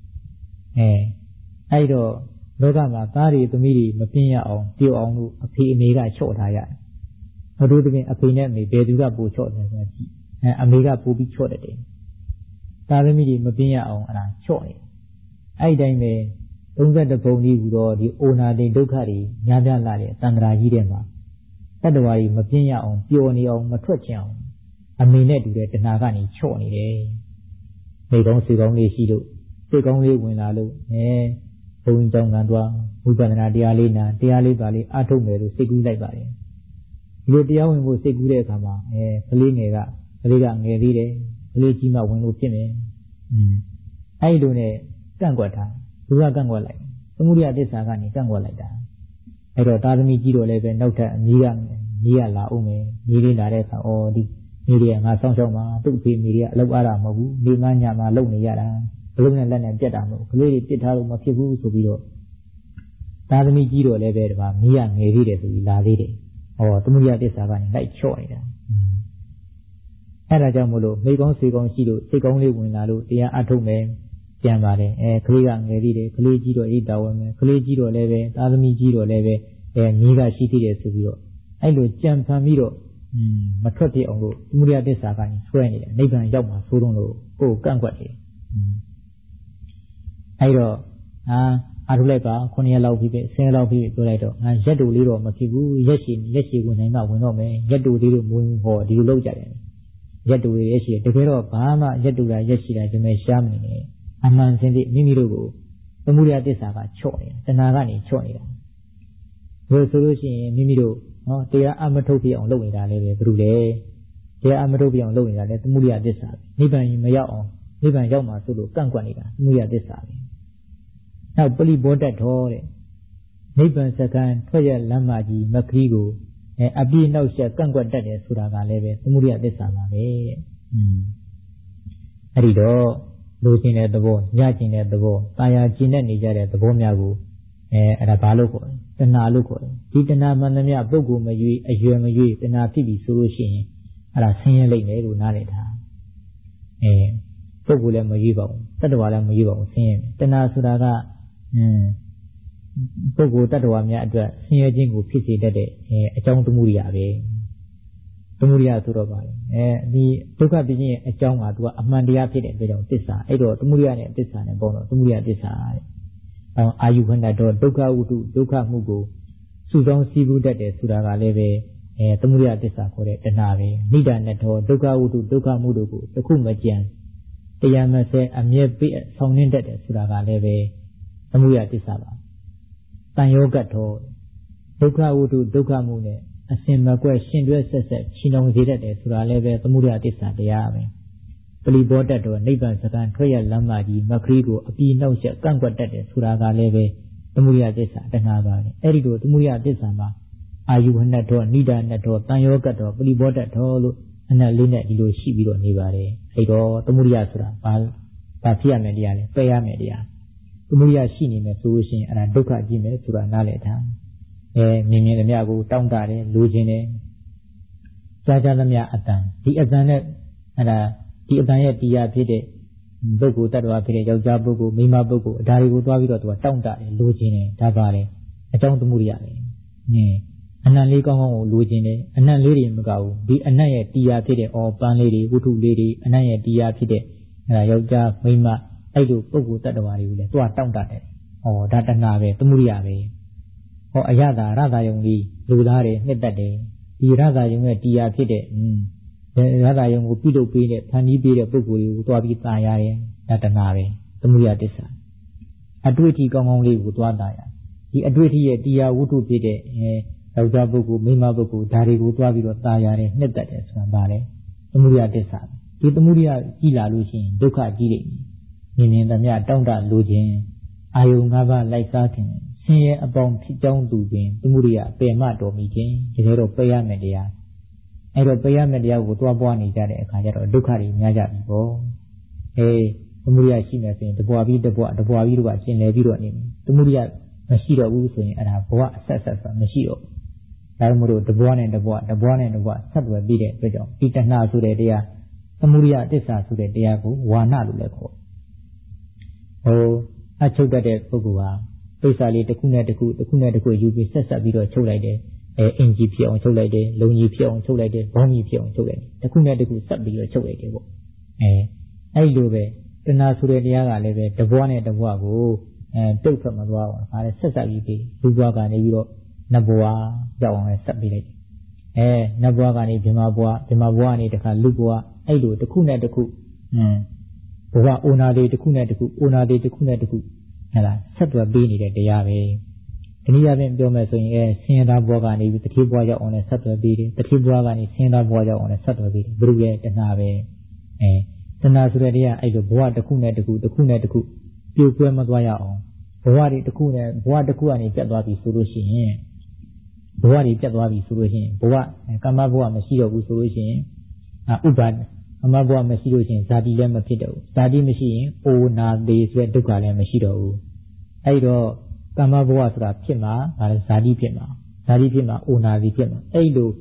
အဲ့တော့လောကမှာသားတွေသမီးတွေမပြင်းရအောင်ပြုအောင်လို့အဖေအမေကချော့ထားရတယ်။တို့တကယ်အဖေနဲ့အမေဘယ်သူကပိုချော့တယ်ဆိုတာကြည့်။အမေကပိုပြီးချော့တယ်။သားသမီးတွေမပြင်းရအောင်အဲ့ဒါချော့နေတယ်။အဲ့ဒီတိုင်းပဲ31ဘုံကြီးဟူတော့ဒီအိုနာတိဒုက္ခတွေများပြားလာတဲ့သံဃာကြီးတဲ့မှာတတ္တဝါတွေမပြင်းရအောင်ပျော်နေအောင်မထွက်ချင်အောင်အမေနဲ့တူတဲ့တဏှာကနေချော့နေတယ်။မိကောင်းစေကောင်းလေးရှိလို့စိတ်ကောင်းလေးဝင်လာလို့ဘုံကြောင့်ကတော့ဝိပဿနာတရားလေးနာတရားလေးပါလေးအထုတ်မယ်လို့စိတ်ကူးလိုက်ပါတယ်ဒီလိုတရားဝင်ဖို့စိတ်ကူးတဲ့အခါမှာကလေးငယ်ကငယ်သေးတယ်ကလေးကြီးမှဝင်လို့ဖြစ်မယ်အဲ့လိုနဲ့ကန့်ကွက်တာသူကကန့်ကွက်လိုက်သမုဒယသစ္စာကနေကန့်ကွက်လိုက်တာအဲ့တော့သာသမီကြီးတို့လည်းပဲနောက်ထပ်အမိကလာအောင်မယ်မိလေးလာတဲ့အခါဒီမိလေးကငါဆောင်းရှောင်းမှာသူ့အဖေမိလေးကအလုပ်အားတာမဟုတ်ဘူးဒီမှညမှာလုပ်နေရတာဘလုံးနဲ့လက်နဲ့ပြတ်တာမဟုတ်ကလေးတွေပြစ်ထားလို့မဖြစ်ဘူးဆိုပြီးတော့သာသမီကြီးတော့လည်းပဲဒီမှာမိရငယ်သေးတယ်ဆိုပြီးလာသေးတယ်သမုဒယသစ္စာကနေလိုက်ချော့နေတာအဲ့ဒါကြောင့်မလို့မိကောင်းဆွေကောင်းရှိလို့စိတ်ကောင်းလေးဝင်လာလို့တရားအထုတ်မယ်ပြန်ပါတယ်ကလေးကငယ်သေးတယ်ကလေးကြီးတော့အိတ်တော်ဝင်မယ်ကလေးကြီးတော့လည်းပဲသားသမီးကြီးတော့လည်းပဲညီးကရှိသေးတယ်ဆိုပြီးတော့အဲ့လိုကြံဖန်ပြီးတော့မထွက်ပြအောင်လို့သမုဒယသစ္စာကနေဆွဲနေတယ်နိဗ္ဗာန်ရောက်မှာဆိုတော့လို့ကိုယ်ကန့်ကွက်တယ်အဲ့တော့အားထုတ်လိုက်ပါ9ရက်လောက်ပြီးပဲ10ရက်လောက်ပြီးပြောလိုက်တော့ရက်တူလေးတော့မဖြစ်ဘူးရက်ရှည်ဝင်နိုင်မှဝင်တော့မယ်ရက်တူလေးတို့မဝင်ဟောဒီလိုလုပ်ကြတယ်ရက်တူရက်ရှည်တကယ်တော့ဘာမှရက်တူတာရက်ရှည်တာဒီမဲ့ရှားမနေနဲ့အမှန်စင်သည့်မိမိတို့ကိုသမုဒယသစ္စာကချော့နေတာတဏှာကနေချော့နေတာဘယ်ဆိုလို့ရှိရင်မိမိတို့တရားအမထုတ်ပြအောင်လုပ်နေတာလည်းပဲဘယ်လိုလဲတရားအမထုတ်ပြအောင်လုပ်နေတာလည်းသမုဒယသစ္စာနိဗ္ဗာန်မရောက်အောင်နိဗ္ဗာန်ရောက်မှာဆိုလို့ကန့်ကွက်နေတာသမုဒယသစ္စာပဲနောက်ပလိဘောတတ်တော်တဲ့နိဗ္ဗာန်စကံထွက်ရလမ်းမကြီးမခရီးကိုအပြည့်နှောက်ယှက်ကန့်ကွက်တတ်တယ်ဆိုတာကလည်းပဲသမုဒယသစ္စာပါပဲအဲ့ဒီတော့လိုချင်တဲ့သဘောညကျင်တဲ့သဘောတာယာကျင်တဲ့နေကြတဲ့သဘောများကိုအဲ့ဒါဘာလို့ခေါ်လဲတဏှာလို့ခေါ်တယ်ဒီတဏှာမှန်သမျှပုဂ္ဂိုလ်မရွေးအရွယ်မရွေးတဏှာဖြစ်ပြီဆိုလို့ရှိရင်အဲ့ဒါဆင်းရဲလိမ့်မယ်လို့နားလည်ထားပုဂ္ဂိုလ်လည်းမရွေးပါဘူးတတ္တဝါလည်းမရွေးပါဘူးဆင်းရဲတဏှာဆိုတာကပုဂ္ဂိုလ်တ attva များအတွက်ဆင်းရဲခြင်းကိုဖြစ်စေတတ်တဲ့အကြောင်းသမုဒိယပဲသမုဒိယဆိုတော့ပါလေဒီဒုက္ခဖြစ်ခြင်းရဲ့အကြောင်းကသူကအမှန်တရားဖြစ်တဲ့အတွက်ကြောင့်သစ္စာအဲ့တော့သမုဒိယနဲ့သစ္စာနဲ့ပေါင်းတော့သမုဒိယသစ္စာတဲ့အာယုခဏတော့ဒုက္ခဝတ္ထုဒုက္ခမှုကိုစုဆောင်းစည်းပူးတတ်တယ်ဆိုတာကလည်းပဲသမုဒိယသစ္စာခေါ်တဲ့တဏှာပဲနိဒာနဲ့တော့ဒုက္ခဝတ္ထုဒုက္ခမှုတို့ကိုတစ်ခုမကြံတရားမစဲအမြဲပေးဆောင်နှင်းတတ်တယ်ဆိုတာကလည်းပဲသမုဒိယသစ္စာပါတန်ယောဂတ်တော်ဒုက္ခဝတ္ထုဒုက္ခမှုနဲ့အစင်မကွက်ရှင်တွဲဆက်ဆက်ချီနှောင်စေတတ်တယ်ဆိုတာလည်းပဲသမုဒယသစ္စာတရားပဲပလိဘောတတ်တော်နိဗ္ဗာန်စကံထွက်ရလမ်းမကြီးမခရီးကိုအပြီးနှောက်ယှက်ကန့်ကွက်တတ်တယ်ဆိုတာကလည်းပဲသမုဒယသစ္စာတဏှာပါပဲအဲ့ဒီလိုသမုဒယသစ္စာမှာအာယုဟနတ်တော်နိဒာနတ်တော်တန်ယောဂတ်တော်ပလိဘောတတ်တော်လို့အနက်လေးနဲ့ဒီလိုရှိပြီးတော့နေပါတယ်အဲ့တော့သမုဒယဆိုတာဘာဖြစ်ရမယ်တရားလဲပယ်ရမယ်တရားသမုဒယရှိနေမယ်ဆိုလို့ရှိရင်အဲ့ဒါဒုက္ခကြီးမယ်ဆိုတာနားလည်ထားမြင်သမျှကိုတောင်းတတယ်လိုချင်တယ်ကြားသမျှအတန်ဒီအတန်နဲ့အဲ့ဒါဒီအတန်ရဲ့တရားဖြစ်တဲ့ပုဂ္ဂိုလ်တ attva ဖြစ်တဲ့ယောက်ျားပုဂ္ဂိုလ်မိန်းမပုဂ္ဂိုလ်ဒါတွေကိုသွားပြီးတော့သူကတောင်းတတယ်လိုချင်တယ်ဒါပါလေအကြောင်းသမုဒယပဲအနံ့လေးကောင်းကောင်းကိုလိုချင်တယ်အနံ့လေးတွေမကဘူးဒီအနံ့ရဲ့တရားဖြစ်တဲ့ပန်းလေးတွေဝတ္ထုလေးတွေအနံ့ရဲ့တရားဖြစ်တဲ့အဲ့ဒါယောက်ျားမိန်းမအဲ့လိုပုဂ္ဂိုလ်တ attva တွေကိုလည်းသူကတောင်းတတယ်ဒါတဏှာပဲသမုဒယပဲအရသာရသာယုံလေးလူသားတွေနှစ်သက်တယ်ဒီရသာယုံရဲ့တရားဖြစ်တဲ့ရသာယုံကိုပြုလုပ်ပေးတဲ့ဖန်တီးပေးတဲ့ပုဂ္ဂိုလ်တွေကိုတွားပြီးตายရတယ်ဒါတဏှာပဲသမုဒယသစ္စာအတွေ့အထိကောင်းကောင်းလေးကိုတွားตายရဒီအတွေ့အထိရဲ့တရားဝတ္ထုဖြစ်တဲ့ယောက်ျားပုဂ္ဂိုလ်မိန်းမပုဂ္ဂိုလ်ဒါတွေကိုတွားပြီးတော့ตายရတယ်နှစ်သက်တယ်ဆိုတာပါလေသမုဒယသစ္စာဒီသမုဒယကြီးလာလို့ရှိရင်ဒုက္ခကြီးတယ်မြင်သမျှတောင်းတလိုခြင်းအာယုံ၅ပါးလိုက်စားခြင်းဆင်းရဲအပေါင်းဖြစ်ကြောင်းသူပင်သမုဒိယပယ်မတော်မူခြင်းဒီလိုတော့ပယ်ရမယ်တရားအဲ့တော့ပယ်ရမယ်တရားကိုတွားပွားနေကြတဲ့အခါကျတော့ဒုက္ခတွေများကြပြီပေါ့သမုဒိယရှိမယ်ဆိုရင်တပွားပြီးတပွားပြီးတော့ရှင်းလဲပြီးတော့နေမယ်သမုဒိယမရှိတော့ဘူးဆိုရင်အဲ့ဒါဘဝအဆက်ဆက်မရှိတော့ဒါမှမဟုတ်တပွားနဲ့တပွားဆက်သွယ်ပြီးတဲ့အတွက်ကြောင့်ဒီတဏှာဆိုတဲ့တရားသမုဒိယသစ္စာဆိုတဲ့တရားကိုဝါဏလို့လည်းခေါ်အချုပ်တတ်တဲ့ပုဂ္ဂိုလ်ဟာပိဿာလေးတစ်ခုနဲ့တစ်ခုယူပြီးဆက်ပြီးတော့ချုပ်လိုက်တယ်အင်ကြီးဖြစ်အောင်ချုပ်လိုက်တယ်လုံကြီးဖြစ်အောင်ချုပ်လိုက်တယ်ဘောင်းကြီးဖြစ်အောင်ချုပ်လိုက်တယ်တစ်ခုနဲ့တစ်ခုဆက်ပြီးတော့ချုပ်လိုက်တယ်ပေါ့အဲ့လိုပဲတဏှာဆိုတဲ့တရားကလည်းပဲတဘွားနဲ့တဘွားကိုတုတ်ထွက်မသွားအောင်ဒါလည်းဆက်ပြီးပြီးလူဘွားကနေပြီးတော့နတ်ဘွားရောက်အောင်လည်းဆက်ပြီးလိုက်တယ်နတ်ဘွားကနေဗြဟ္မာဘွားကနေတခါလူဘွားအဲ့လိုတစ်ခုနဲ့တစ်ခုဘဝအိုနာလေးတစ်ခုနဲ့တစ်ခုဟဲ့လားဆက်သွယ်ပေးနေတဲ့တရားပဲဒီနည်းအားဖြင့်ပြောမယ်ဆိုရင်ဆင်းရဲသားဘဝကနေပြီးတတိဘဝရောက်အောင်လည်းဆက်သွယ်ပေးတယ်တတိဘဝကနေဆင်းရဲသားဘဝရောက်အောင်လည်းဆက်သွယ်ပေးတယ်ဘုရားတဏှာပဲတဏှာဆိုတဲ့တရားအဲ့လိုဘဝတစ်ခုနဲ့တစ်ခုပြိုကွဲမသွားရအောင်ဘဝတွေတစ်ခုနဲ့ဘဝတစ်ခုကနေပြတ်သွားပြီဆိုလို့ရှိရင်ဘဝကမ္မဘဝမရှိတော့ဘူးဆိုလို့ရှိရင်ဥပါဒအမဘဝမရှိလို့ရှိရင်ဇာတိလည်းမဖြစ်တော့ဘူးဇာတိမရှိရင်အိုနာသေးဆိုတဲ့ဒုက္ခလည်းမရှိတော့ဘူးအဲ့တော့ကမ္မဘဝဆိုတာဖြစ်မှာဒါလည်းဇာတိဖြစ်မှာအိုနာသေးဖြစ်မှာအဲ့လို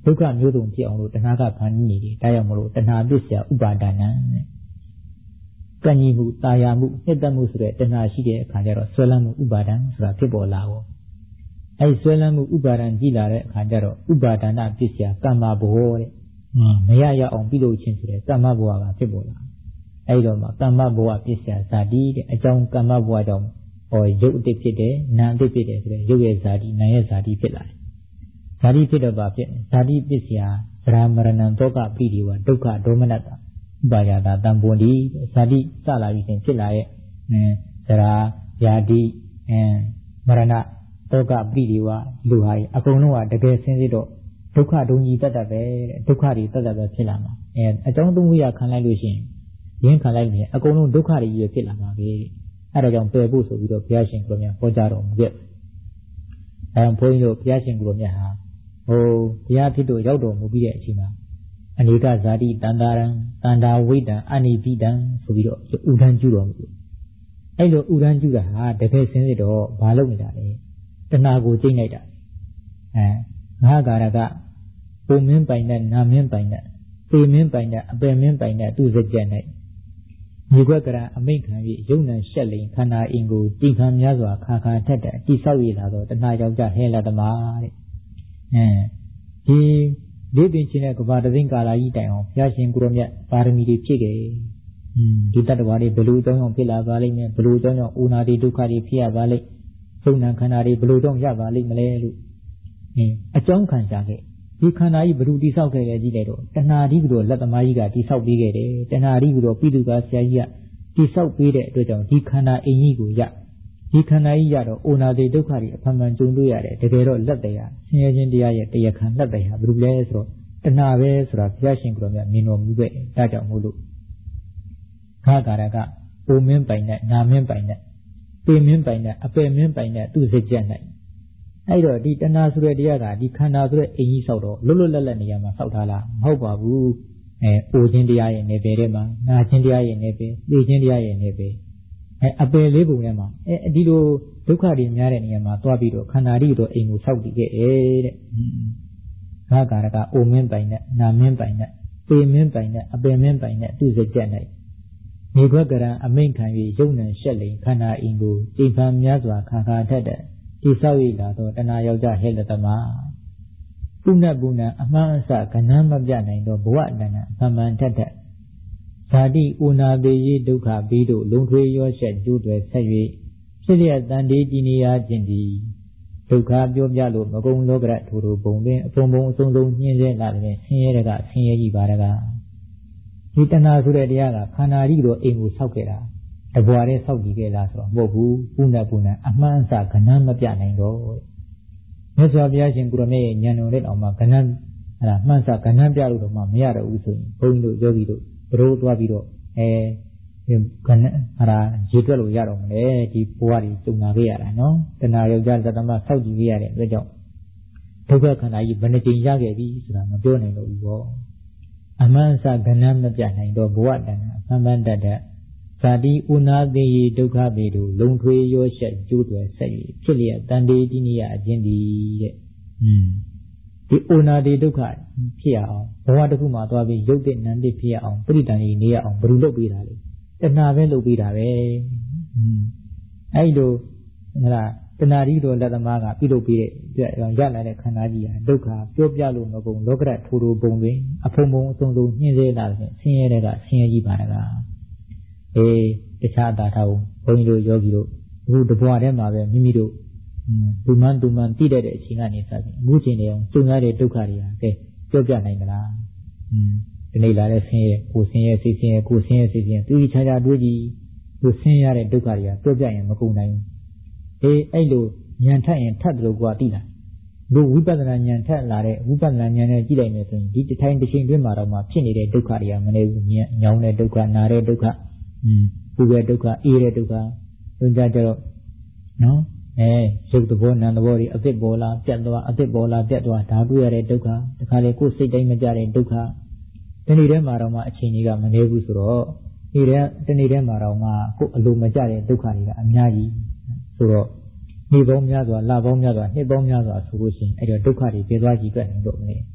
ဒုက္ခမျိုးစုံဖြစ်အောင်လို့တဏှာကဖန်နေတယ်ဒါကြောင့်မလို့တဏှာပစ္စယဥပါဒနာတဲ့ကံကြီးမှုတာယာမှုနှစ်သက်မှုဆိုတဲ့တဏှာရှိတဲ့အခါကျတော့ဆွဲလန်းမှုဥပါဒံဆိုတာဖြစ်ပေါ်လာတော့အဲဒီဆွဲလန်းမှုဥပါဒံကြီးလာတဲ့အခါကျတော့ဥပါဒနာပစ္စယကမ္မဘောတဲ့မရရအောင်ပြုလုပ်ခြင်းဆိုတဲ့ကမ္မဘောကဖြစ်ပေါ်လာအဲဒီတော့မှကမ္မဘောပစ္စယဇာတိတဲ့အကြောင်းကမ္မဘောကြောင့်ရုပ်အတိတ်ဖြစ်တယ်နာမ်အတိတ်ဖြစ်တယ်ဆိုတဲ့ရုပ်ရဲ့ဇာတိနာမ်ရဲ့ဇာတိဖြစ်လာတယ်ဇာတိဖြစ်တော့ပါဖြစ်ဇာတိပစ္စယသရမရဏံဒုက္ခပိရိဝဒုက္ခဒေါမနတဥပါယတာတံပွန်ဒီဇာတိစလာပြီးရင်ဖြစ်လာရဲ့သရာယာတိမရဏဒုက္ခပိရိဝလူဟာအကုန်လုံးကတကယ်ဆင်းရဲတော့ဒုက္ခဒုံကြီးတတ်ပဲဒုက္ခတွေတတ်ပဲဖြစ်လာမှာအကြောင်းသုံးခုရခံလိုက်လို့ရှိရင်ရင်းခံလိုက်ရင်အကုန်လုံးဒုက္ခတွေကြီးဖြစ်လာမှာပဲအဲဒါကြောင့်ပယ်ဖို့ဆိုပြီးတော့ဘုရားရှင်ကိုယ်တော်မြတ်ဟောကြားတော်မူခဲ့အဲဘုန်းကြီးတို့ဘုရားရှင်ကိုယ်တော်မြတ်ဟာဘုရားဖြစ်တို့ရောက်တော်မူပြီးတဲ့အချိန်မှာအနေကဇာတိတန္တာရံတန္တာဝိတံအနိပိတံဆိုပြီးတော့ဥဒန်းကျူတော်မူတယ်အဲ့လိုဥဒန်းကျူတာဟာတကယ်စင်းစစ်တော့ဘာလုပ်နေတာလဲတဏှာကိုကျိတ်လိုက်တာငါကာရကပုံမင်းပိုင်တဲ့နာမင်းပိုင်တဲ့ပေမင်းပိုင်တဲ့အပယ်မင်းပိုင်တဲ့သူစကြက်နဲ့မြေခွက်ကရအမိတ်ခံပြီးယုံနံရှက်လိန်ခန္ဓာအင်ကိုတိခံများစွာခါခါထက်တဲ့တိဆောက်ရလာတော့တဏှာကြောင့်ကြဟဲလာသမားတဲ့ဒီလေးပင်ချင်းတဲ့ကဘာတသိန်းကာလာကြီးတိုင်အောင်ဘုရားရှင်ကိုရောမြတ်ပါရမီတွေဖြည့်ခဲ့ဒီတတ္တဝါတွေဘယ်လိုအကြောင်းကြောင့်ဖြစ်လာပါလိမ့်မယ်ဘယ်လိုအကြောင်းကြောင့်ဥနာတိဒုက္ခတွေဖြစ်ရပါလိမ့်ယုံနံခန္ဓာတွေဘယ်လိုကြောင့်ရပါလိမ့်မလဲလို့အကြောင်းခံစားခဲ့ဒီခန္ဓာကြီးဘယ်သူတိဆောက်ခဲ့လဲကြည့်လိုက်တော့တဏှာတိကတော့လက်သမားကြီးကတိဆောက်ပေးခဲ့တယ်တဏှာတိကတော့ပိတုကဆရာကြီးကတိဆောက်ပေးတဲ့အတွက်ကြောင့်ဒီခန္ဓာအင်ကြီးကိုရဒီခန္ဓာကြီးရတော့အိုနာတိဒုက္ခတွေအဖန်ဖန်ကြုံတွေ့ရတယ်တကယ်တော့လက်တရားဆင်းရဲခြင်းတရားရဲ့တရားခံလက်တရားဘယ်လိုလဲဆိုတော့တဏှာပဲဆိုတာဘုရားရှင်ကိုယ်တော်မြတ်မြင်တော်မူခဲ့ဒါကြောင့်မို့လို့ခါကာရကပုံမင်းပိုင်တဲ့နာမင်းပိုင်တဲ့ပေမင်းပိုင်တဲ့အပယ်မင်းပိုင်တဲ့သူစကြက်၌အဲ့တော့ဒီတဏှာဆိုတဲ့တရားကဒီခန္ဓာဆိုတဲ့အင်ကြီးဆောက်တော့လွတ်လွတ်လပ်လပ်နေရာမှာဆောက်ထားလားမဟုတ်ပါဘူးအိုခြင်းတရားရဲ့နေပယ်ထဲမှာနာခြင်းတရားရဲ့နေပယ်သိခြင်းတရားရဲ့နေပယ်အပယ်လေးပုံထဲမှာဒီလိုဒုက္ခတွေများတဲ့နေရာမှာသွားပြီးတော့ခန္ဓာကြီးတော့အိမ်ကိုဆောက်တည်ခဲ့တဲ့ငါကာရကအိုမင်းပိုင်နဲ့နာမင်းပိုင်နဲ့ပေမင်းပိုင်နဲ့အပယ်မင်းပိုင်နဲ့သူစကြက်၌မြေခွက်ကရံအမိန့်ခံ၍ယုံနံရှက်လိန်ခန္ဓာအင်ကိုကြိမ်ဖန်များစွာခါခါထက်တဲ့တိဆောက်ရလာတော့တဏှာယောက်ျားဟဲ့လက်သမားပုဏ္ဏပုဏ္ဏအမှန်အစကဏ္ဍမပြနိုင်တော့ဘဝတဏ္ဍအမှန်ထက်တဲ့ဇာတိဥနာပေယဒုက္ခဘီတို့လုံထွေရောရှက်ကျိုးတွေဆက်၍ဖြစ်လျက်တန်တေးကြည်နေရခြင်းသည်ဒုက္ခပြောပြလို့မကုံလောကရထိုဘုံပင်အဖုံဘုံအစုံစုံညှင်းဆဲလာတဲ့ဆင်းရဲကဆင်းရဲကြီးပါတကားဒီတဏှာဆိုတဲ့တရားကခန္ဓာကြီးတော့အိမ်ကိုဆောက်ခဲ့တာတဘွားတည်းဆောက်ကြည့်ခဲ့လားဆိုတော့မဟုတ်ဘူးပုဏ္ဏပုဏ္ဏအမှန်အစကဏ္ဍမပြနိုင်တော့မြတ်စွာဘုရားရှင်ကိုရမေရဲ့ဉာဏ်တော်နဲ့အောင်မှာကဏ္ဍမှန်စကဏ္ဍပြလို့တော့မှမရတော့ဘူးဆိုရင်ဘုန်းကြီးတို့ယောဂီတို့ဘရိုးသွားပြီးတော့ကဏ္ဍရေတွက်လို့ရတော့မလဲဒီဘဝတွေကျုံလာခဲ့ရတာနော်တဏှာယောက်ျားသတ္တမဆောက်ကြည့်ခဲ့ရတဲ့အတွက်ကြောင့်ဒုက္ခခန္ဓာကြီးဘယ်နှကြိမ်ရခဲ့ပြီဆိုတာမပြောနိုင်တော့ဘူးပေါ့အမှန်အစကဏ္ဍမပြနိုင်တော့ဘဝတဏ္ဍအမှန်တတ်တဲ့ဇာတိဥနာသိယဒုက္ခပေတို့လုံထွေရောရှက်ကျိုးတွေဆက်၍ဖြစ်လျက်တန်တေတိနိယအခြင်းဒီတဲ့ဒီဥနာတိဒုက္ခဖြစ်ရအောင်ဘဝတစ်ခုမှာသွားပြီးရုပ်တည်နံတည်ဖြစ်ရအောင်ပရိတန်ကြီးနေရအောင်ဘယ်လိုလုပ်ပေးတာလဲတဏှာပဲလုပ်ပေးတာပဲအဲ့လိုတဏှာကြီးတော်လက်သမားကပြုလုပ်ပေးတဲ့အတွက်ရလာတဲ့ခန္ဓာကြီးဟာဒုက္ခပြောပြလို့မကုန်လောကရထိုးဘုံတွင်အဖုံဘုံအစုံစုံညှင်းဆဲလာတဲ့ဆင်းရဲတဲ့ကဆင်းရဲကြီးပါတကားတခြားအတားထားဘုန်းကြီးတို့ယောဂီတို့အခုတဘွားထဲမှာပဲမိမိတို့သူမှန်သိတဲ့အချိန်ကနေစပြီးအခုချိန်တည်းအောင်ကျုံရတဲ့ဒုက္ခတွေဟာကဲပြောပြနိုင်မလားဒီနေ့လာတဲ့ဆင်းရဲကိုဆင်းရဲစိတ်ဆင်းရဲကိုဆင်းရဲစိတ်ဆင်းရဲသူခြားခြားတွေးကြည့်သူဆင်းရတဲ့ဒုက္ခတွေကပြောပြရင်မကုန်နိုင်ဘူးအဲ့လိုဉာဏ်ထက်ရင်ထပ်တယ်လို့ကသိလားဒီဝိပဿနာဉာဏ်ထက်လာတဲ့ဝိပဿနာဉာဏ်နဲ့ကြည့်လိုက်မယ်ဆိုရင်ဒီတစ်ထိုင်တစ်ချိန်တွင်းမှာတော့မှဖြစ်နေတဲ့ဒုက္ခတွေကမနေဘူးညောင်းတဲ့ဒုက္ခနာတဲ့ဒုက္ခပူတဲ့ဒုက္ခအေးတဲ့ဒုက္ခတို့ကြတော့နော်ရုပ်သဘောနာမ်သဘောတွေအသစ်ပေါ်လာပြတ်သွားအသစ်ပေါ်လာပြတ်သွားဒါတွေ့ရတဲ့ဒုက္ခတခါလေကိုယ်စိတ်တိုင်းမကြတဲ့ဒုက္ခဒီနေ့ထဲမှာတော့မှအချိန်ကြီးကမနေဘူးဆိုတော့ဒီနေ့ထဲမှာတော့မှကိုယ်အလိုမကြတဲ့ဒုက္ခတွေကအများကြီးဆိုတော့နေ့ပေါင်းများစွာလပေါင်းများစွာနှစ်ပေါင်းများစွာဆိုလို့ရှိရင်အဲ့တော့ဒုက္ခတွေပြေသွားကြည့်ပြတ်နေတော့မလဲ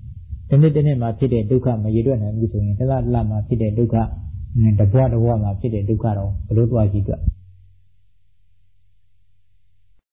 တနေ့တနေ့မှာဖြစ်တဲ့ဒုက္ခမရည်တွက်နိုင်ဘူးဆိုရင်တလမှာဖြစ်တဲ့ဒုက္ခတဘွားမှာဖြစ်တဲ့ဒုက္ခတော့ဘလို့သွားကြည့်ကြ